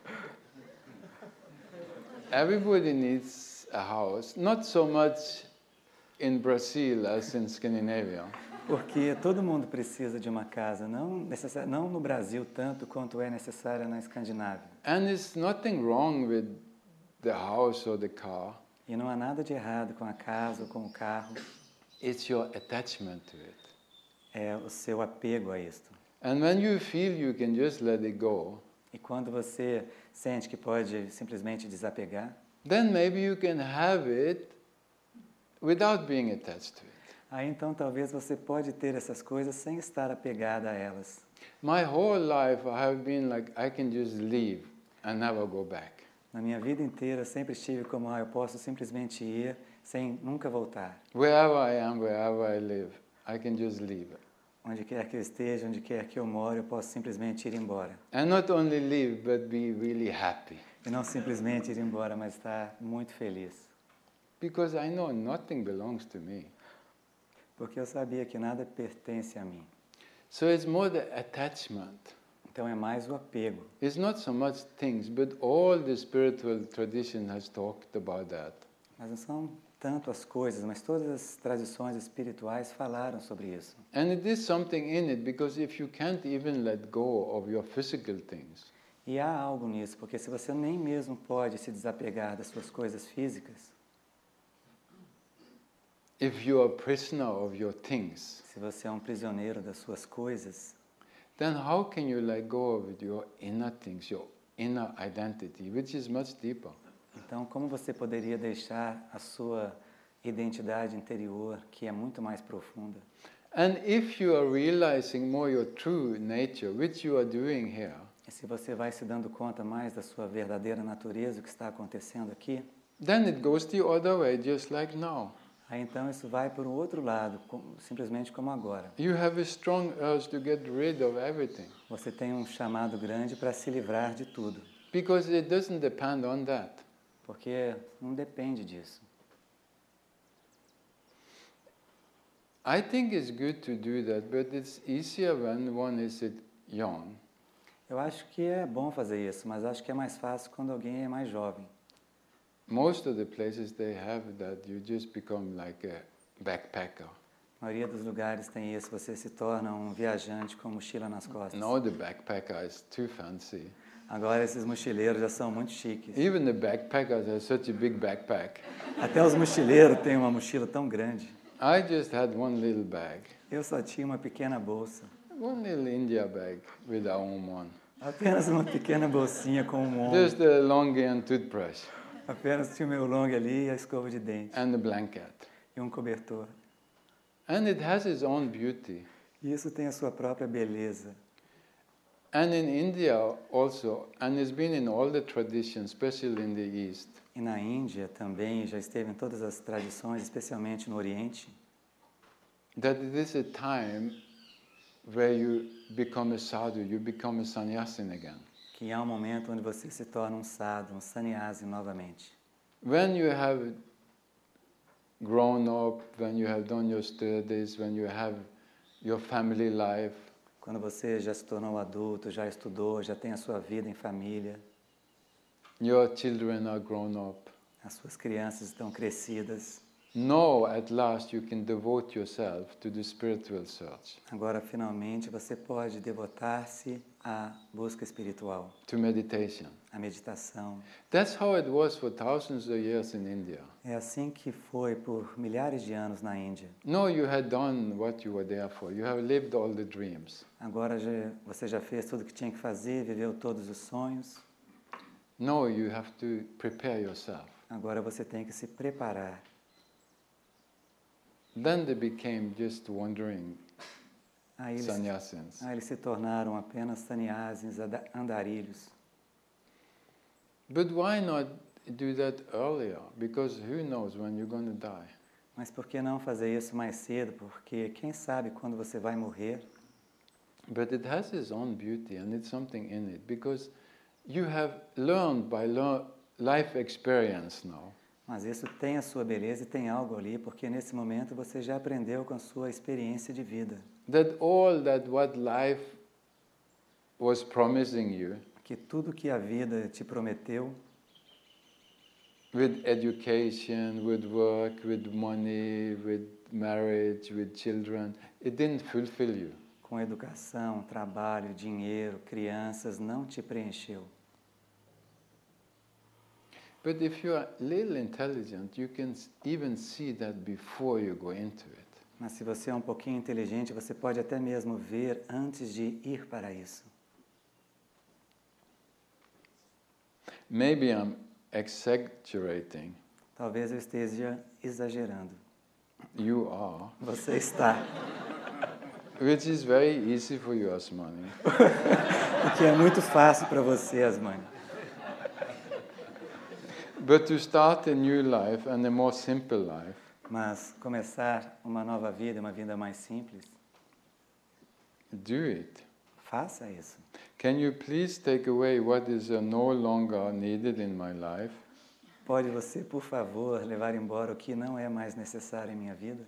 Speaker 1: everybody needs a house, not so much in Brazil as in Scandinavia.
Speaker 2: porque todo mundo precisa de uma casa, não no Brasil tanto quanto é necessária na Escandinávia.
Speaker 1: And there's nothing wrong with the house or the car.
Speaker 2: E não há nada de errado com a casa ou com o carro,
Speaker 1: It's your attachment to it.
Speaker 2: é o seu apego a isto.
Speaker 1: And when you feel you can just let it go,
Speaker 2: E quando você sente que pode simplesmente desapegar,
Speaker 1: then maybe you can have it without being attached to it.
Speaker 2: aí então talvez você pode ter essas coisas sem estar apegada a elas.
Speaker 1: My whole life I have been like, I can just leave and never go back.
Speaker 2: Na minha vida inteira eu sempre estive como, eu posso simplesmente ir sem nunca voltar.
Speaker 1: Wherever I am, wherever I live, I can just leave.
Speaker 2: Onde quer que eu esteja, onde quer que eu moro, eu posso simplesmente ir embora.
Speaker 1: And not only live, but be really happy.
Speaker 2: E não simplesmente ir embora, mas estar muito feliz.
Speaker 1: Because I know nothing belongs to me.
Speaker 2: Porque eu sabia que nada pertence a mim.
Speaker 1: So it's more the attachment.
Speaker 2: Então é mais o apego.
Speaker 1: It's not so much things, but all the spiritual tradition has talked about that.
Speaker 2: Mas não são tanto as coisas, mas todas as tradições espirituais falaram sobre isso.
Speaker 1: And it is something in it, because if you can't even let go of your physical things,
Speaker 2: E há algo nisso, porque se você nem mesmo pode se desapegar das suas coisas físicas,
Speaker 1: if you are a prisoner of your things,
Speaker 2: se você é um prisioneiro das suas coisas,
Speaker 1: then how can you let go of your inner things, your inner identity, which is much deeper?
Speaker 2: então como você poderia deixar a sua identidade interior, que é muito mais profunda?
Speaker 1: And if you are realizing more your true nature, which you are doing here,
Speaker 2: E se você vai se dando conta mais da sua verdadeira natureza, o que está acontecendo aqui,
Speaker 1: then it goes the other way, just like now.
Speaker 2: aí então isso vai para o outro lado, simplesmente como agora.
Speaker 1: You have a strong urge to get rid of everything,
Speaker 2: Você tem um chamado grande para se livrar de tudo,
Speaker 1: because it doesn't depend on that.
Speaker 2: porque não depende disso.
Speaker 1: I think it's good to do that, but it's easier when one is young.
Speaker 2: Eu acho que é bom fazer isso, mas acho que é mais fácil quando alguém é mais jovem.
Speaker 1: Most of the places they have that you just become like a backpacker.
Speaker 2: A maioria dos lugares tem isso, você se torna um viajante com mochila nas costas.
Speaker 1: Now the backpacker is too fancy.
Speaker 2: Agora esses mochileiros já são muito chiques.
Speaker 1: Even the backpackers have such a big backpack.
Speaker 2: Até os mochileiros têm uma mochila tão grande.
Speaker 1: I just had one little bag.
Speaker 2: Eu só tinha uma pequena bolsa.
Speaker 1: One little India bag with a Om on.
Speaker 2: Apenas uma pequena bolsinha com um ombro.
Speaker 1: Just a longi and toothbrush
Speaker 2: Apenas tinha o meu long ali e a escova de dente.
Speaker 1: and a blanket.
Speaker 2: E um cobertor.
Speaker 1: And it has its own beauty.
Speaker 2: E isso tem a sua própria beleza.
Speaker 1: And in India also, and it's been in all the traditions, especially in the East,
Speaker 2: E na Índia também, já esteve em todas as tradições, especialmente no Oriente,
Speaker 1: that it is a time where you become a sadhu, you become a sannyasin again.
Speaker 2: que há um momento onde você se torna um sadhu, um sannyasi novamente.
Speaker 1: When you have grown up, when you have done your studies, when you have your family life,
Speaker 2: Quando você já se tornou adulto, já estudou, já tem a sua vida em família,
Speaker 1: your children are grown up.
Speaker 2: as suas crianças estão crescidas,
Speaker 1: Now, at last, you can devote yourself to the spiritual search,
Speaker 2: agora finalmente você pode devotar-se à busca espiritual,
Speaker 1: to meditation.
Speaker 2: à meditação.
Speaker 1: That's how it was for thousands of years in India.
Speaker 2: É assim que foi por milhares de anos na Índia.
Speaker 1: No, you had done what you were there for. You have lived all the dreams.
Speaker 2: Agora você já fez tudo o que tinha que fazer, viveu todos os sonhos.
Speaker 1: No, you have to prepare yourself.
Speaker 2: Agora você tem que se preparar.
Speaker 1: Then they became just wandering
Speaker 2: Aí eles,
Speaker 1: sannyasins.
Speaker 2: eles se tornaram apenas sannyasis, andarilhos.
Speaker 1: But why not do that earlier? Because who knows when you're going to die?
Speaker 2: Mas por que não fazer isso mais cedo? Porque quem sabe quando você vai morrer?
Speaker 1: But it has its own beauty and it's something in it. Because you have learned by life experience now
Speaker 2: Mas isso tem a sua beleza e tem algo ali, porque nesse momento você já aprendeu com a sua experiência de vida.
Speaker 1: that all that what life was promising you,
Speaker 2: Que tudo que a vida te prometeu,
Speaker 1: with education, with work, with money, with marriage, with children, it didn't fulfill you.
Speaker 2: com educação, trabalho, dinheiro, crianças, não te preencheu.
Speaker 1: But if you are a little intelligent, you can even see that before you go into it.
Speaker 2: Mas se você é um pouquinho inteligente, você pode até mesmo ver antes de ir para isso.
Speaker 1: Maybe I'm exaggerating.
Speaker 2: Talvez eu esteja exagerando.
Speaker 1: You are.
Speaker 2: Você está.
Speaker 1: Which is very easy for you, Asmani.
Speaker 2: O que é muito fácil para você, Asmani.
Speaker 1: But to start a new life and a more simple life,
Speaker 2: Mas começar uma nova vida, uma vida mais simples,
Speaker 1: do it.
Speaker 2: faça isso.
Speaker 1: Can you please take away what is no longer needed in my life?
Speaker 2: Pode você, por favor, levar embora o que não é mais necessário em minha vida?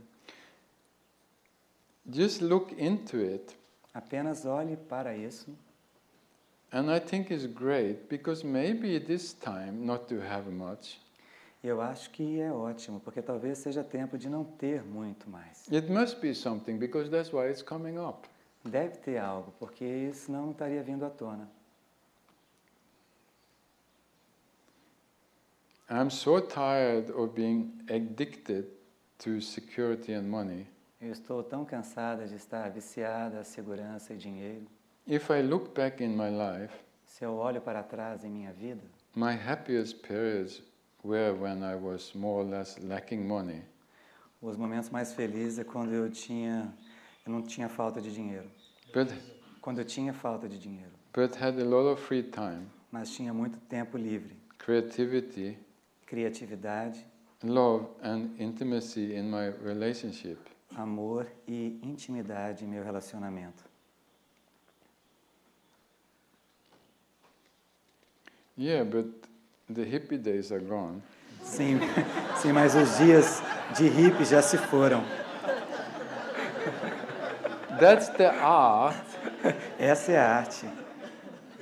Speaker 1: Just look into it.
Speaker 2: Apenas olhe para isso.
Speaker 1: And I think it's great because maybe it is time not to have much.
Speaker 2: Eu acho que é ótimo, porque talvez seja tempo de não ter muito mais.
Speaker 1: It must be something because that's why it's coming up.
Speaker 2: Deve ter algo, porque senão não estaria vindo à tona.
Speaker 1: I'm so tired of being addicted to security and money.
Speaker 2: Eu estou tão cansada de estar viciada a segurança e dinheiro.
Speaker 1: If I look back in my life,
Speaker 2: Se eu olho para trás em minha vida,
Speaker 1: my happiest periods were when I was more or less lacking money.
Speaker 2: os momentos mais felizes é quando eu não tinha falta de dinheiro. Quando eu tinha falta de dinheiro,
Speaker 1: But had a lot of free time,
Speaker 2: mas tinha muito tempo livre,
Speaker 1: creativity,
Speaker 2: criatividade,
Speaker 1: love and intimacy in my relationship.
Speaker 2: amor e intimidade em meu relacionamento.
Speaker 1: Yeah, but the hippie days are gone.
Speaker 2: Sim, sim, mas os dias de hippie já se foram.
Speaker 1: That's the art
Speaker 2: Essa é a arte.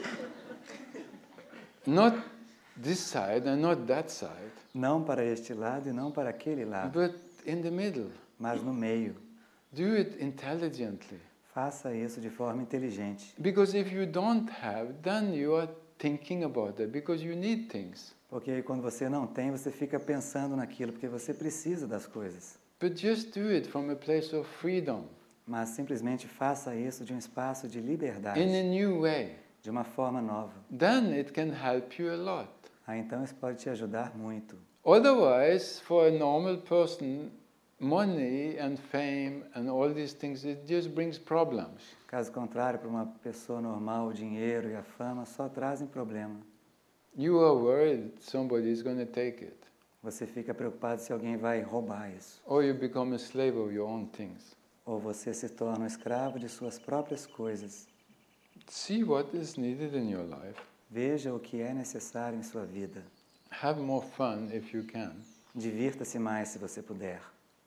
Speaker 1: Not this side and not that side,
Speaker 2: Não para este lado e não para aquele lado,
Speaker 1: but in the middle.
Speaker 2: mas no meio.
Speaker 1: Do it intelligently.
Speaker 2: Faça isso de forma inteligente.
Speaker 1: Because if you don't have, then you are thinking about it because you need things.
Speaker 2: Porque quando você não tem, você fica pensando naquilo, porque você precisa das coisas.
Speaker 1: But just do it from a place of freedom,
Speaker 2: Mas simplesmente faça isso de um espaço de liberdade,
Speaker 1: in a new way.
Speaker 2: de uma forma nova.
Speaker 1: Then it can help you a lot.
Speaker 2: Aí então isso pode te ajudar muito.
Speaker 1: Otherwise, for a normal person, money and fame and all these things, it just brings problems.
Speaker 2: Caso contrário, para uma pessoa normal, o dinheiro e a fama só trazem problema.
Speaker 1: You are worried somebody is going to take it.
Speaker 2: Você fica preocupado se alguém vai roubar isso.
Speaker 1: Or you become a slave of your own things.
Speaker 2: Ou você se torna um escravo de suas próprias coisas.
Speaker 1: See what is needed in your life.
Speaker 2: Veja o que é necessário em sua vida.
Speaker 1: Have more fun if you can.
Speaker 2: Divirta-se mais se você puder.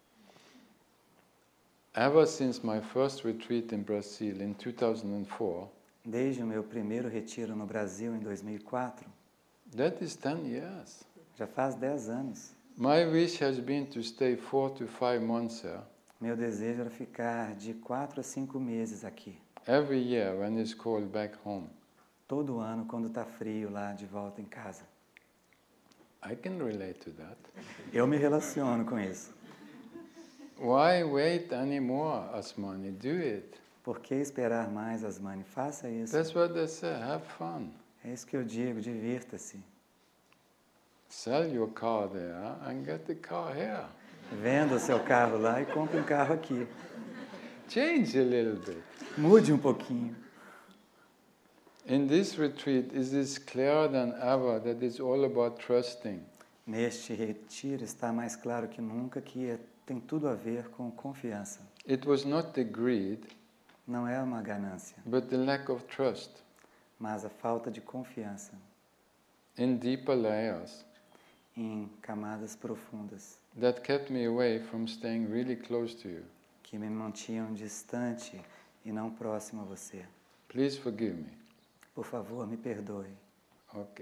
Speaker 1: Ever since my first retreat in Brazil in 2004,
Speaker 2: Desde o meu primeiro retiro no Brasil em 2004,
Speaker 1: that is 10 years.
Speaker 2: já faz 10 anos.
Speaker 1: My wish has been to stay 4 to 5 months there,
Speaker 2: Meu desejo era ficar de 4 a 5 meses aqui.
Speaker 1: every year when it's cold back home.
Speaker 2: Todo ano, quando está frio lá de volta em casa.
Speaker 1: I can relate to that.
Speaker 2: Eu me relaciono com isso.
Speaker 1: Why wait anymore, Asmani? Do it.
Speaker 2: Por que esperar mais, Asmani? Faça isso.
Speaker 1: That's what they say, have fun.
Speaker 2: É isso que eu digo, divirta-se.
Speaker 1: Sell your car there and get the car here.
Speaker 2: Venda o seu carro lá e compre um carro aqui.
Speaker 1: Change a little bit.
Speaker 2: Mude um pouquinho.
Speaker 1: In this retreat, it is clearer than ever that it's all about trusting.
Speaker 2: Neste retiro está mais claro que nunca que tem tudo a ver com confiança.
Speaker 1: It was not the greed,
Speaker 2: Não é uma ganância,
Speaker 1: but the lack of trust
Speaker 2: mas a falta de confiança
Speaker 1: in deeper layers
Speaker 2: em camadas profundas
Speaker 1: that kept me away from staying really close to you.
Speaker 2: que me mantinham distante e não próximo a você.
Speaker 1: Please forgive me.
Speaker 2: Por favor, me perdoe.
Speaker 1: Okay.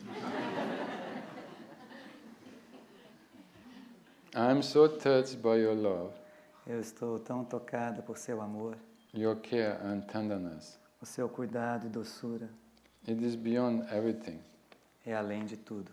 Speaker 1: I'm so touched by your love,
Speaker 2: Eu estou tão tocada por seu amor,
Speaker 1: your care and tenderness.
Speaker 2: o seu cuidado e doçura.
Speaker 1: It is beyond everything.
Speaker 2: É além de tudo.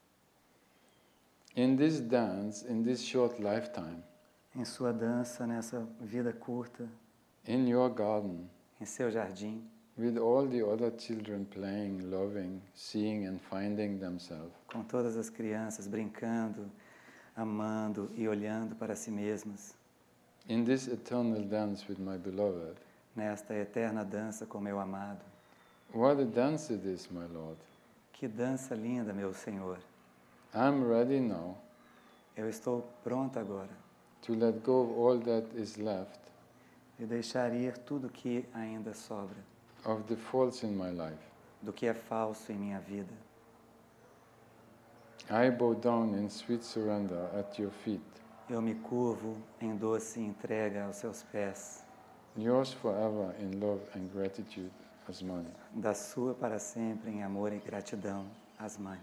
Speaker 1: In this dance, in this short lifetime,
Speaker 2: Em sua dança, nessa vida curta,
Speaker 1: in your garden,
Speaker 2: em seu jardim,
Speaker 1: with all the other children playing, loving, seeing and finding themselves,
Speaker 2: com todas as crianças brincando, amando e olhando para si mesmas,
Speaker 1: in this eternal dance with my beloved.
Speaker 2: nesta eterna dança com meu amado.
Speaker 1: What a dance it is, my Lord.
Speaker 2: Que dança linda, meu Senhor.
Speaker 1: I'm ready now
Speaker 2: Eu estou pronta agora
Speaker 1: to let go of all that is left
Speaker 2: de deixar ir tudo que ainda sobra,
Speaker 1: of the false in my life.
Speaker 2: do que é falso em minha vida.
Speaker 1: I bow down in sweet surrender at your feet,
Speaker 2: Eu me curvo em doce entrega aos seus pés,
Speaker 1: yours forever in love and gratitude, Asmani.
Speaker 2: da sua para sempre em amor e gratidão, Asmani.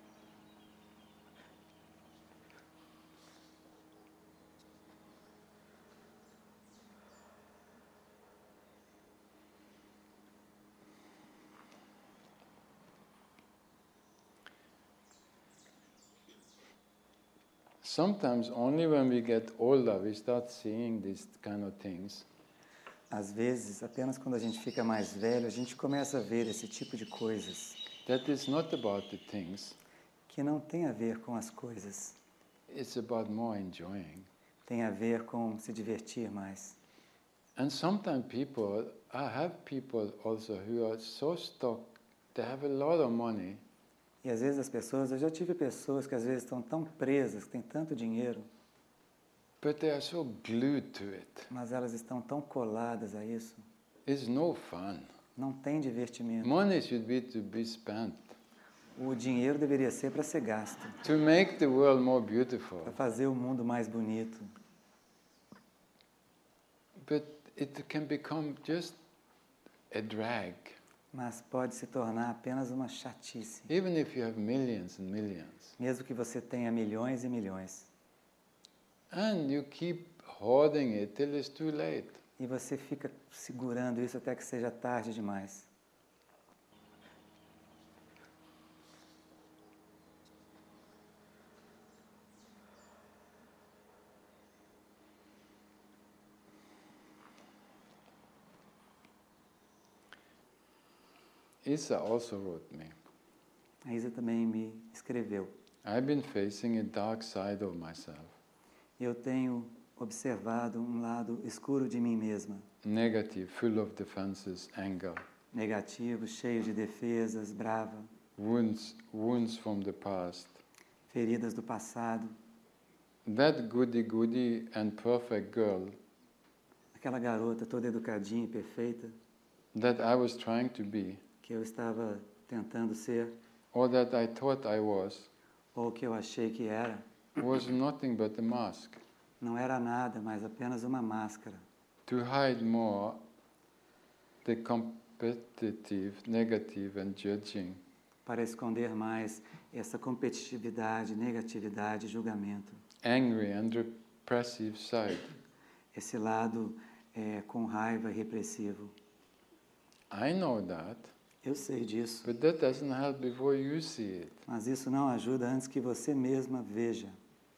Speaker 1: Sometimes only when we get older we start seeing these kind of things.
Speaker 2: Às vezes, apenas quando a gente fica mais velho, a gente começa a ver esse tipo de coisas
Speaker 1: That is not about the things,
Speaker 2: que não tem a ver com as coisas,
Speaker 1: it's about more enjoying.
Speaker 2: tem a ver com se divertir mais.
Speaker 1: And sometimes people, I have people also who are so stuck, they have a lot of money,
Speaker 2: E às vezes as pessoas, eu já tive pessoas que às vezes estão tão presas, que têm tanto dinheiro,
Speaker 1: but they are so glued to it.
Speaker 2: mas elas estão tão coladas a isso,
Speaker 1: It's no fun.
Speaker 2: não tem divertimento.
Speaker 1: Money should be to be spent
Speaker 2: O dinheiro deveria ser para ser gasto,
Speaker 1: to make the world more beautiful.
Speaker 2: para fazer o mundo mais bonito.
Speaker 1: But it can become just a drag.
Speaker 2: mas pode se tornar apenas uma chatice,
Speaker 1: even if you have millions and millions.
Speaker 2: mesmo que você tenha milhões e milhões.
Speaker 1: And you keep hoarding it till it's too late.
Speaker 2: E você fica segurando isso até que seja tarde demais.
Speaker 1: Isa also wrote me.
Speaker 2: A Isa também me escreveu.
Speaker 1: I've been facing a dark side of myself.
Speaker 2: Eu tenho observado um lado escuro de mim mesma,
Speaker 1: Negative, full of defenses, anger,
Speaker 2: negativo, cheio de defesas, brava,
Speaker 1: wounds from the past.
Speaker 2: feridas do passado.
Speaker 1: That goody-goody and perfect girl
Speaker 2: Aquela garota toda educadinha e perfeita
Speaker 1: that I was trying to be,
Speaker 2: que eu estava tentando ser,
Speaker 1: or that I thought I was
Speaker 2: ou que eu achei que era,
Speaker 1: nothing but a mask
Speaker 2: não era nada, mas apenas uma máscara,
Speaker 1: to hide more the competitive, negative and judging.
Speaker 2: para esconder mais essa competitividade, negatividade e julgamento.
Speaker 1: Angry and repressive side.
Speaker 2: Esse lado com raiva e repressivo.
Speaker 1: I know that,
Speaker 2: Eu sei disso,
Speaker 1: but that doesn't help before you see it.
Speaker 2: mas isso não ajuda antes que você mesma veja.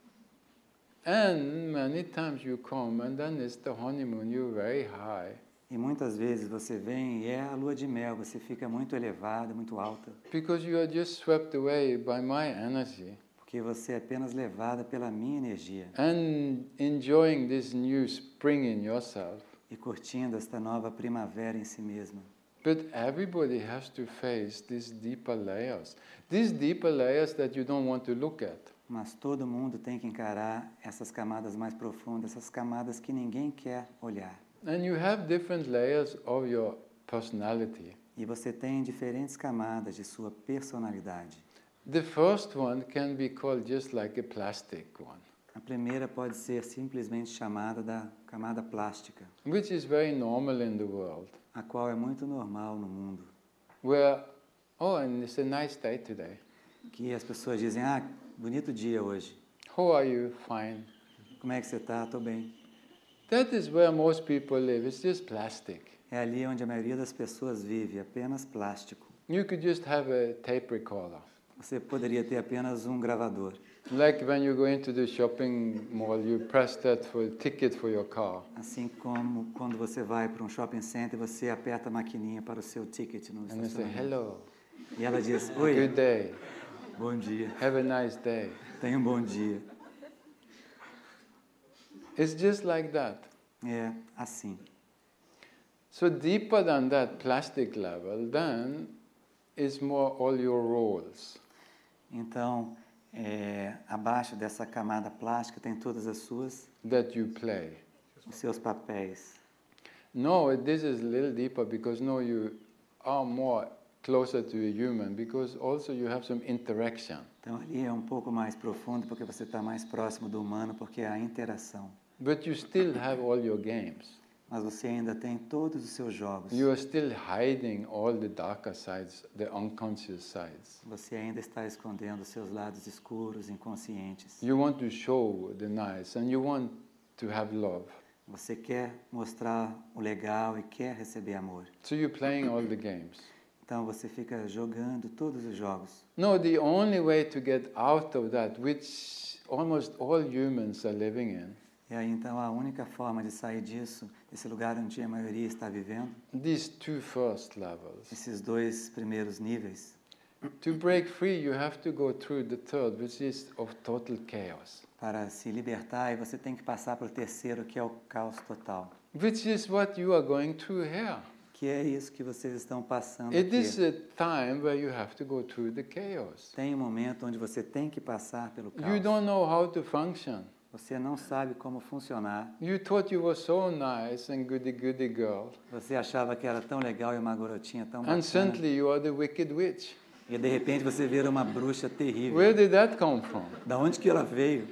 Speaker 1: And many times you come and then it's the honeymoon, you're very high.
Speaker 2: E muitas vezes você vem e é a lua de mel, você fica muito elevada, muito alta,
Speaker 1: Because you are just swept away by my energy
Speaker 2: porque você é apenas levada pela minha energia
Speaker 1: and enjoying this new spring in yourself.
Speaker 2: e curtindo esta nova primavera em si mesma.
Speaker 1: But everybody has to face these deeper layers that you don't want to look at.
Speaker 2: Mas todo mundo tem que encarar essas camadas mais profundas, essas camadas que ninguém quer olhar.
Speaker 1: And you have different layers of your personality.
Speaker 2: E você tem diferentes camadas de sua personalidade.
Speaker 1: The first one can be called just like a plastic one,
Speaker 2: A primeira pode ser simplesmente chamada da camada plástica,
Speaker 1: which is very normal in the world.
Speaker 2: a qual é muito normal no mundo.
Speaker 1: Where, oh, and it's a nice day today.
Speaker 2: Que as pessoas dizem, bonito dia hoje.
Speaker 1: How are you? Fine.
Speaker 2: Como é que você está? Estou bem.
Speaker 1: That is where most people live. It's just plastic.
Speaker 2: É ali onde a maioria das pessoas vive, apenas plástico.
Speaker 1: You could just have a tape recorder.
Speaker 2: Você poderia ter apenas um gravador.
Speaker 1: Like when you go into the shopping mall, you press that for a ticket for your car.
Speaker 2: Assim como quando você vai para um shopping center, você aperta a maquininha para o seu ticket no
Speaker 1: And they say,
Speaker 2: estacionamento.
Speaker 1: hello,
Speaker 2: E ela diz, oi,
Speaker 1: good day,
Speaker 2: bom dia,
Speaker 1: have a nice day.
Speaker 2: tenha um bom dia.
Speaker 1: It's just like that.
Speaker 2: É assim.
Speaker 1: So deeper than that plastic level, then is more all your roles.
Speaker 2: Então, abaixo dessa camada plástica tem todas as suas,
Speaker 1: That you play.
Speaker 2: os seus papéis.
Speaker 1: No, this is a little deeper because no, you are more closer to a human because also you have some interaction.
Speaker 2: Então ali é um pouco mais profundo porque você está mais próximo do humano, porque há interação.
Speaker 1: But you still have all your games.
Speaker 2: Mas você ainda tem todos os seus jogos.
Speaker 1: You are still hiding all the darker sides, the unconscious sides.
Speaker 2: Você ainda está escondendo os seus lados escuros, inconscientes.
Speaker 1: You want to show the nice and you want to have love.
Speaker 2: Você quer mostrar o legal e quer receber amor.
Speaker 1: So you're playing all the games.
Speaker 2: Então você fica jogando todos os jogos.
Speaker 1: No, the only way to get out of that, which almost all humans are living in,
Speaker 2: E aí então a única forma de sair disso, desse lugar onde a maioria está vivendo,
Speaker 1: these two first levels.
Speaker 2: esses dois primeiros níveis,
Speaker 1: To break free, you have to go through the third, which is of total chaos.
Speaker 2: para se libertar, e você tem que passar para o terceiro, que é o caos total.
Speaker 1: Which is what you are going through here.
Speaker 2: Que é isso que vocês estão passando
Speaker 1: It is
Speaker 2: aqui.
Speaker 1: a time where you have to go through the chaos.
Speaker 2: Tem um momento onde você tem que passar pelo
Speaker 1: You
Speaker 2: caos.
Speaker 1: don't know how to function.
Speaker 2: Você não sabe como funcionar.
Speaker 1: You thought you were so nice and goody girl,
Speaker 2: Você achava que era tão legal e uma garotinha tão
Speaker 1: and
Speaker 2: bacana.
Speaker 1: suddenly you are the wicked witch.
Speaker 2: E de repente você vira uma bruxa terrível.
Speaker 1: Where did that come from?
Speaker 2: Da onde que ela veio?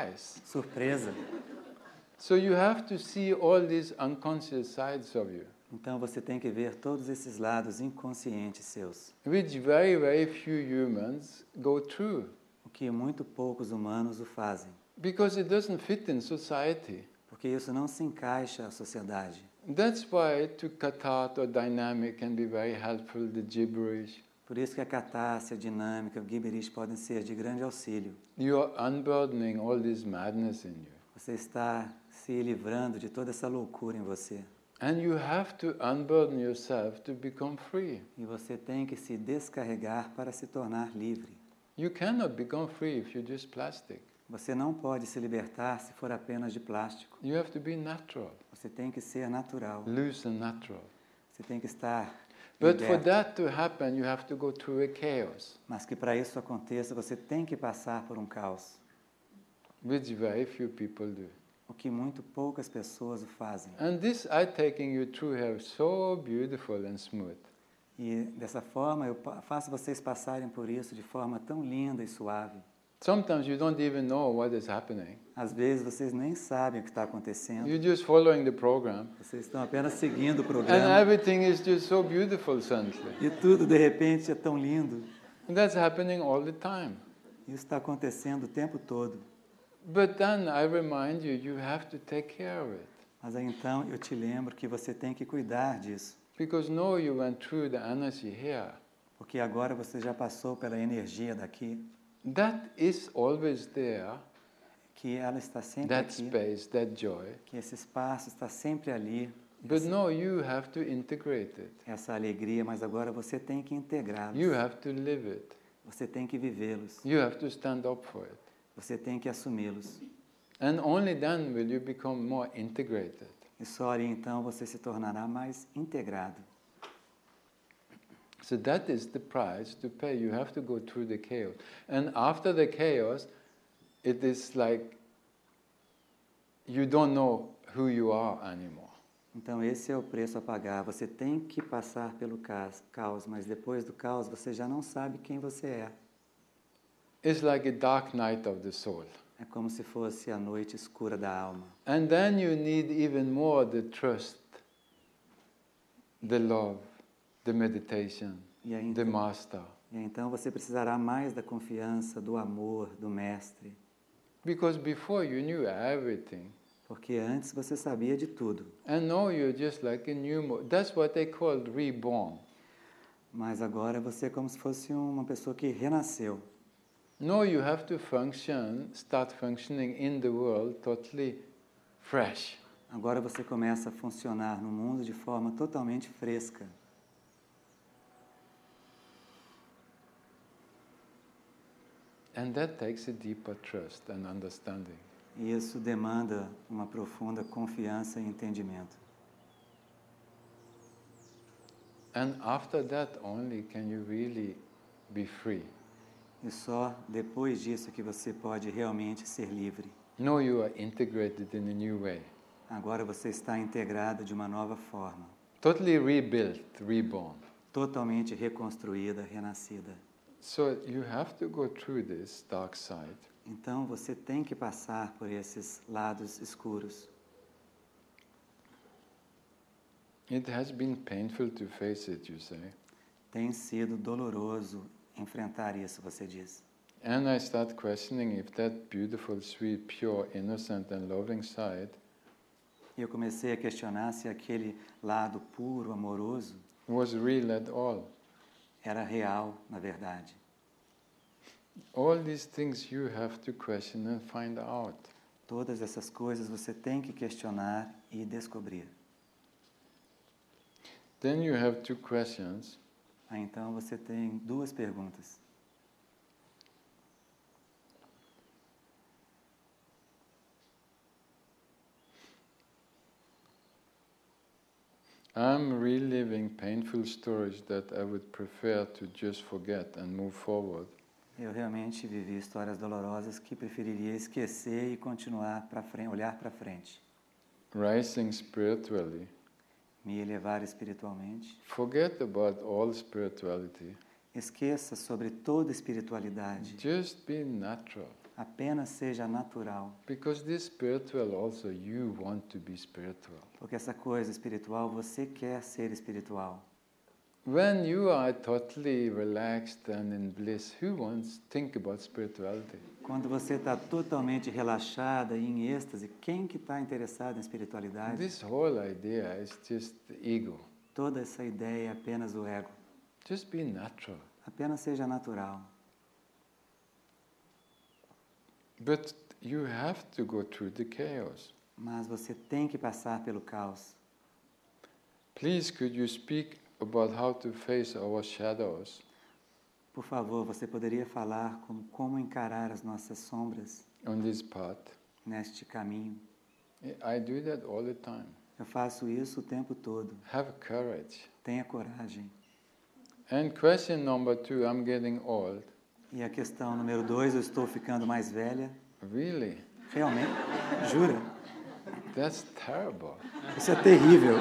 Speaker 1: Surprise.
Speaker 2: Surpresa.
Speaker 1: So you have to see all these unconscious sides of you.
Speaker 2: Então você tem que ver todos esses lados inconscientes seus,
Speaker 1: which very, very few humans go through,
Speaker 2: o que muito poucos humanos o fazem,
Speaker 1: because it doesn't fit in society.
Speaker 2: porque isso não se encaixa à sociedade.
Speaker 1: That's why to Kathat or dynamic can be very helpful, the gibberish.
Speaker 2: Por isso que a catarse, a dinâmica, o gibberish podem ser de grande auxílio.
Speaker 1: You are unburdening all this madness in you.
Speaker 2: Você está se livrando de toda essa loucura em você.
Speaker 1: And you have to unburden yourself to become free.
Speaker 2: E você tem que se descarregar para se tornar livre.
Speaker 1: You cannot become free if you're just plastic.
Speaker 2: Você não pode se libertar se for apenas de plástico.
Speaker 1: You have to be natural,
Speaker 2: Você tem que ser natural.
Speaker 1: loose and natural.
Speaker 2: Você tem que estar
Speaker 1: But for
Speaker 2: liberto.
Speaker 1: that to happen, you have to go through a chaos,
Speaker 2: Mas que para isso aconteça, você tem que passar por um caos.
Speaker 1: which very few people do.
Speaker 2: O que muito poucas pessoas o fazem.
Speaker 1: And this I taking you through here so beautiful and smooth.
Speaker 2: E dessa forma, eu faço vocês passarem por isso de forma tão linda e suave.
Speaker 1: Sometimes you don't even know what is happening.
Speaker 2: Às vezes vocês nem sabem o que está acontecendo.
Speaker 1: You're just following the program.
Speaker 2: Vocês estão apenas seguindo o
Speaker 1: And
Speaker 2: programa.
Speaker 1: everything is just so beautiful suddenly.
Speaker 2: E tudo, de repente, é tão lindo.
Speaker 1: And that's happening all the time.
Speaker 2: Isso está acontecendo o tempo todo.
Speaker 1: But then I remind you, you have to take care of it.
Speaker 2: Mas aí então eu te lembro que você tem que cuidar disso.
Speaker 1: Because now you went through the energy here.
Speaker 2: Porque agora você já passou pela energia daqui,
Speaker 1: That is always there,
Speaker 2: que ela está sempre
Speaker 1: that
Speaker 2: aqui,
Speaker 1: space, that joy.
Speaker 2: que esse espaço está sempre ali,
Speaker 1: But now you have to integrate it.
Speaker 2: essa alegria, mas agora você tem que integrá-los.
Speaker 1: You have to live it.
Speaker 2: Você tem que vivê-los.
Speaker 1: You have to stand up for it.
Speaker 2: Você tem que assumi-los.
Speaker 1: And only then will you become more integrated.
Speaker 2: E só ali então você se tornará mais integrado.
Speaker 1: So that is the price to pay. You have to go through the chaos. And after the chaos, it is like you don't know who you are anymore.
Speaker 2: Então esse é o preço a pagar. Você tem que passar pelo caos, mas depois do caos você já não sabe quem você é.
Speaker 1: It's like a dark night of the soul.
Speaker 2: É como se fosse a noite escura da alma.
Speaker 1: And then you need even more the trust, the love, the meditation,
Speaker 2: E aí,
Speaker 1: the master.
Speaker 2: e aí, então você precisará mais da confiança, do amor, do mestre.
Speaker 1: Because before you knew everything.
Speaker 2: Porque antes você sabia de tudo.
Speaker 1: And now you're just like a new... That's what they call reborn.
Speaker 2: Mas agora você é como se fosse uma pessoa que renasceu.
Speaker 1: Now you have to start functioning in the world totally fresh.
Speaker 2: Agora você começa a funcionar no mundo de forma totalmente fresca.
Speaker 1: And that takes a deeper trust and understanding.
Speaker 2: E isso demanda uma profunda confiança e entendimento.
Speaker 1: And after that only can you really be free.
Speaker 2: E só depois disso que você pode realmente ser livre.
Speaker 1: Now you are integrated in a new way.
Speaker 2: Agora você está integrado de uma nova forma.
Speaker 1: Totally rebuilt, reborn.
Speaker 2: Totalmente reconstruída, renascida.
Speaker 1: So you have to go through this dark side.
Speaker 2: Então você tem que passar por esses lados escuros.
Speaker 1: It has been painful to face it, you say.
Speaker 2: Tem sido doloroso enfrentar isso, você diz.
Speaker 1: And I start questioning if that beautiful, sweet, pure, innocent and loving side
Speaker 2: E eu comecei a questionar se aquele lado puro, amoroso,
Speaker 1: was real at all.
Speaker 2: era real, na verdade.
Speaker 1: All these things you have to question and find out.
Speaker 2: Todas essas coisas você tem que questionar e descobrir.
Speaker 1: Then you have two questions.
Speaker 2: Aí então você tem duas perguntas.
Speaker 1: I'm reliving painful stories that I would prefer to just forget and move forward.
Speaker 2: Eu realmente vivi histórias dolorosas que preferiria esquecer e continuar para frente, olhar para frente.
Speaker 1: Rising spiritually.
Speaker 2: Me elevar espiritualmente.
Speaker 1: Forget about all spirituality.
Speaker 2: Esqueça sobre toda espiritualidade.
Speaker 1: Just be natural.
Speaker 2: Apenas seja natural.
Speaker 1: Because this spiritual also, you want to be spiritual.
Speaker 2: Porque essa coisa espiritual, você quer ser espiritual.
Speaker 1: When you are totally relaxed and in bliss, who wants to think about spirituality?
Speaker 2: Quando você está totalmente relaxada e em êxtase, quem que está interessado em espiritualidade?
Speaker 1: This whole idea is just ego.
Speaker 2: Toda essa ideia é apenas o ego.
Speaker 1: Just be natural.
Speaker 2: Apenas seja natural.
Speaker 1: But you have to go through the chaos.
Speaker 2: Mas você tem que passar pelo caos.
Speaker 1: Please, could you speak about how to face our shadows
Speaker 2: Por favor, você poderia falar como encarar as nossas sombras
Speaker 1: on this path?
Speaker 2: neste caminho?
Speaker 1: I do that all the time.
Speaker 2: Eu faço isso o tempo todo.
Speaker 1: Have courage.
Speaker 2: Tenha coragem.
Speaker 1: And question number 2, I'm getting old.
Speaker 2: E a questão número 2, eu estou ficando mais velha.
Speaker 1: Really?
Speaker 2: Realmente? Jura?
Speaker 1: That's terrible.
Speaker 2: Isso é terrível.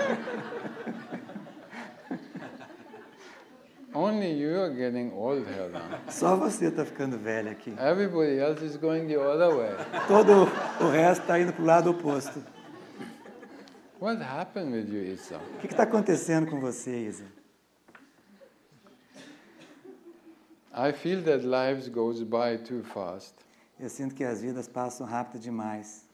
Speaker 1: Only you are getting old, Helen.
Speaker 2: Só você está ficando velha aqui.
Speaker 1: Everybody else is going the other way.
Speaker 2: Todo o resto está indo para o lado oposto.
Speaker 1: What happened with you, Isa?
Speaker 2: O que está acontecendo com você, Isa?
Speaker 1: I feel that lives goes by too fast.
Speaker 2: Eu sinto que as vidas passam rápido demais.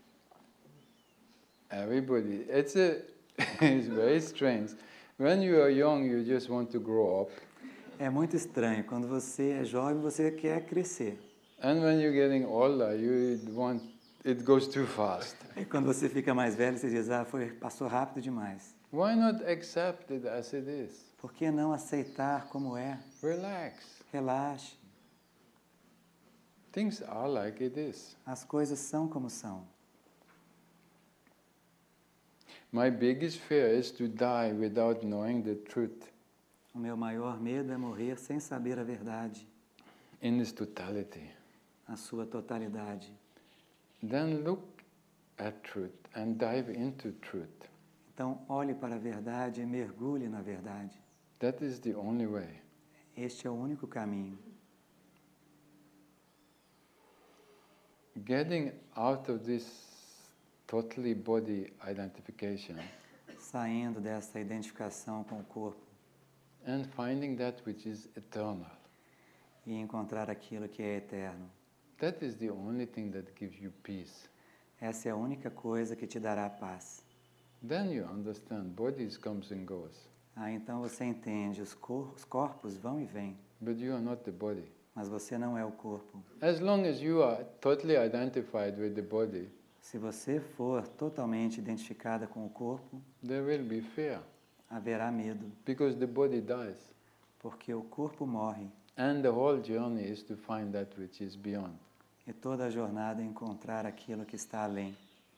Speaker 1: Everybody, it's very strange. When you are young, you just want to grow up.
Speaker 2: É muito estranho. Quando você é jovem, você quer crescer.
Speaker 1: And when you're getting older, it goes too fast.
Speaker 2: E quando você fica mais velho, você diz, passou rápido demais.
Speaker 1: Why not accept it as it is?
Speaker 2: Por que não aceitar como é?
Speaker 1: Relax.
Speaker 2: Relaxe.
Speaker 1: Things are like it is.
Speaker 2: As coisas são como são.
Speaker 1: My biggest fear is to die without knowing the truth
Speaker 2: O meu maior medo é morrer sem saber a verdade,
Speaker 1: in its totality.
Speaker 2: a sua totalidade.
Speaker 1: Then look at truth and dive into truth.
Speaker 2: Então, olhe para a verdade e mergulhe na verdade.
Speaker 1: That is the only way.
Speaker 2: Este é o único caminho.
Speaker 1: Getting out of this totally body identification
Speaker 2: Saindo dessa identificação com o corpo
Speaker 1: and finding that which is eternal.
Speaker 2: e encontrar aquilo que é eterno.
Speaker 1: That is the only thing that gives you peace.
Speaker 2: Essa é a única coisa que te dará paz.
Speaker 1: Then you understand bodies comes and goes,
Speaker 2: Então você entende, os corpos vão e vêm,
Speaker 1: but you are not the body.
Speaker 2: mas você não é o corpo.
Speaker 1: As long as you are totally identified with the body,
Speaker 2: Se você for totalmente identificada com o corpo,
Speaker 1: there will be fear
Speaker 2: haverá medo,
Speaker 1: because the body dies.
Speaker 2: porque o corpo morre
Speaker 1: And the whole journey is to find that which is beyond.
Speaker 2: e toda a jornada é encontrar aquilo que está além.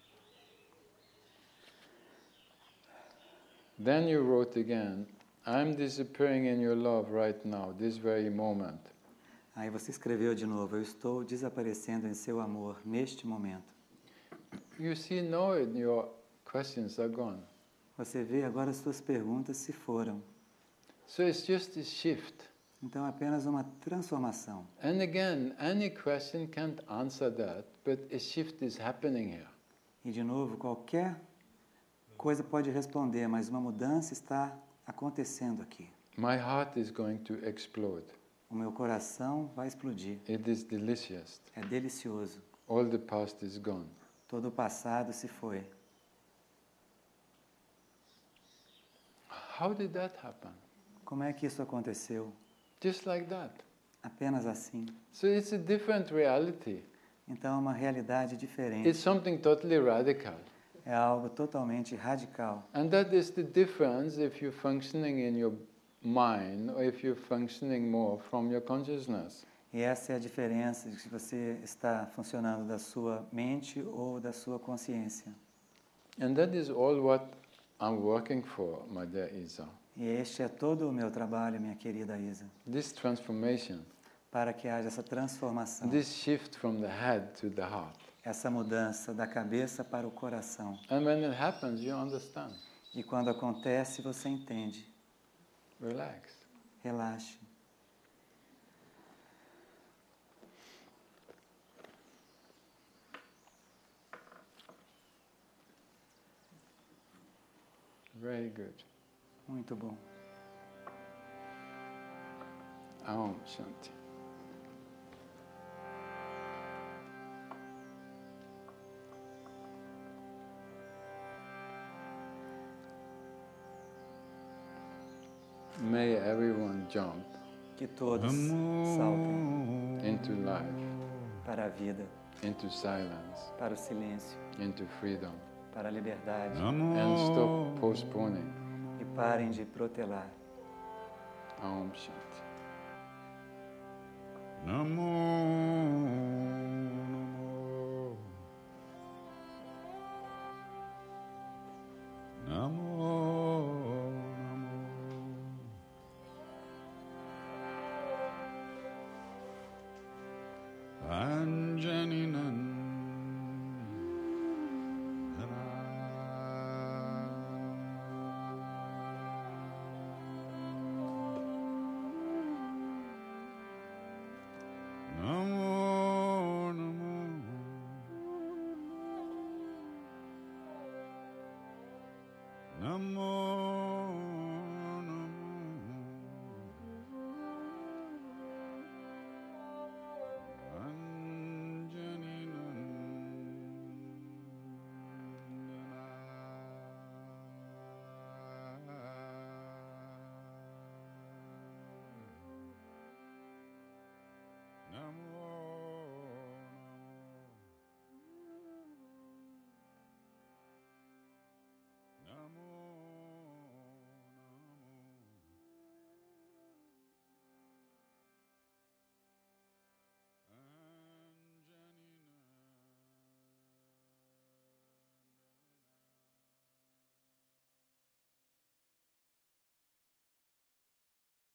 Speaker 1: Then you wrote again, I'm disappearing in your love right now, this very moment.
Speaker 2: Aí você escreveu de novo, eu estou desaparecendo em seu amor neste momento.
Speaker 1: You see, now your questions are gone.
Speaker 2: Você vê, agora as suas perguntas se foram.
Speaker 1: So it's just a shift.
Speaker 2: Então é apenas uma transformação.
Speaker 1: And again, any question can't answer that, but a shift is happening here.
Speaker 2: E de novo, qualquer coisa pode responder, mas uma mudança está acontecendo aqui.
Speaker 1: My heart is going to explode.
Speaker 2: O meu coração vai explodir.
Speaker 1: It is delicious.
Speaker 2: É delicioso.
Speaker 1: All the past is gone.
Speaker 2: Todo o passado se foi.
Speaker 1: How did that happen?
Speaker 2: Como é que isso aconteceu?
Speaker 1: Just like that.
Speaker 2: Apenas assim.
Speaker 1: So it's a different reality.
Speaker 2: Então é uma realidade diferente.
Speaker 1: It's something totally radical.
Speaker 2: É algo totalmente radical.
Speaker 1: And that is the difference if you're functioning in your mind or if you're functioning more from your consciousness.
Speaker 2: E essa é a diferença de se você está funcionando da sua mente ou da sua consciência.
Speaker 1: And that is all what I'm working for, my dear Isa.
Speaker 2: E este é todo o meu trabalho, minha querida Isa,
Speaker 1: This transformation,
Speaker 2: para que haja essa transformação,
Speaker 1: this shift from the head to the heart.
Speaker 2: essa mudança da cabeça para o coração.
Speaker 1: And when it happens, you understand.
Speaker 2: E quando acontece, você entende.
Speaker 1: Relax.
Speaker 2: Relaxe.
Speaker 1: Very good.
Speaker 2: Muito bom.
Speaker 1: Aum Shanti. May everyone jump
Speaker 2: Que todos saltem
Speaker 1: into life,
Speaker 2: para a vida,
Speaker 1: into silence,
Speaker 2: para o silêncio,
Speaker 1: into freedom,
Speaker 2: para a liberdade
Speaker 1: and stop postponing.
Speaker 2: e parem de protelar.
Speaker 1: Aum Shanti.
Speaker 3: Namo Namo Namo Anjani Namo Namo Namo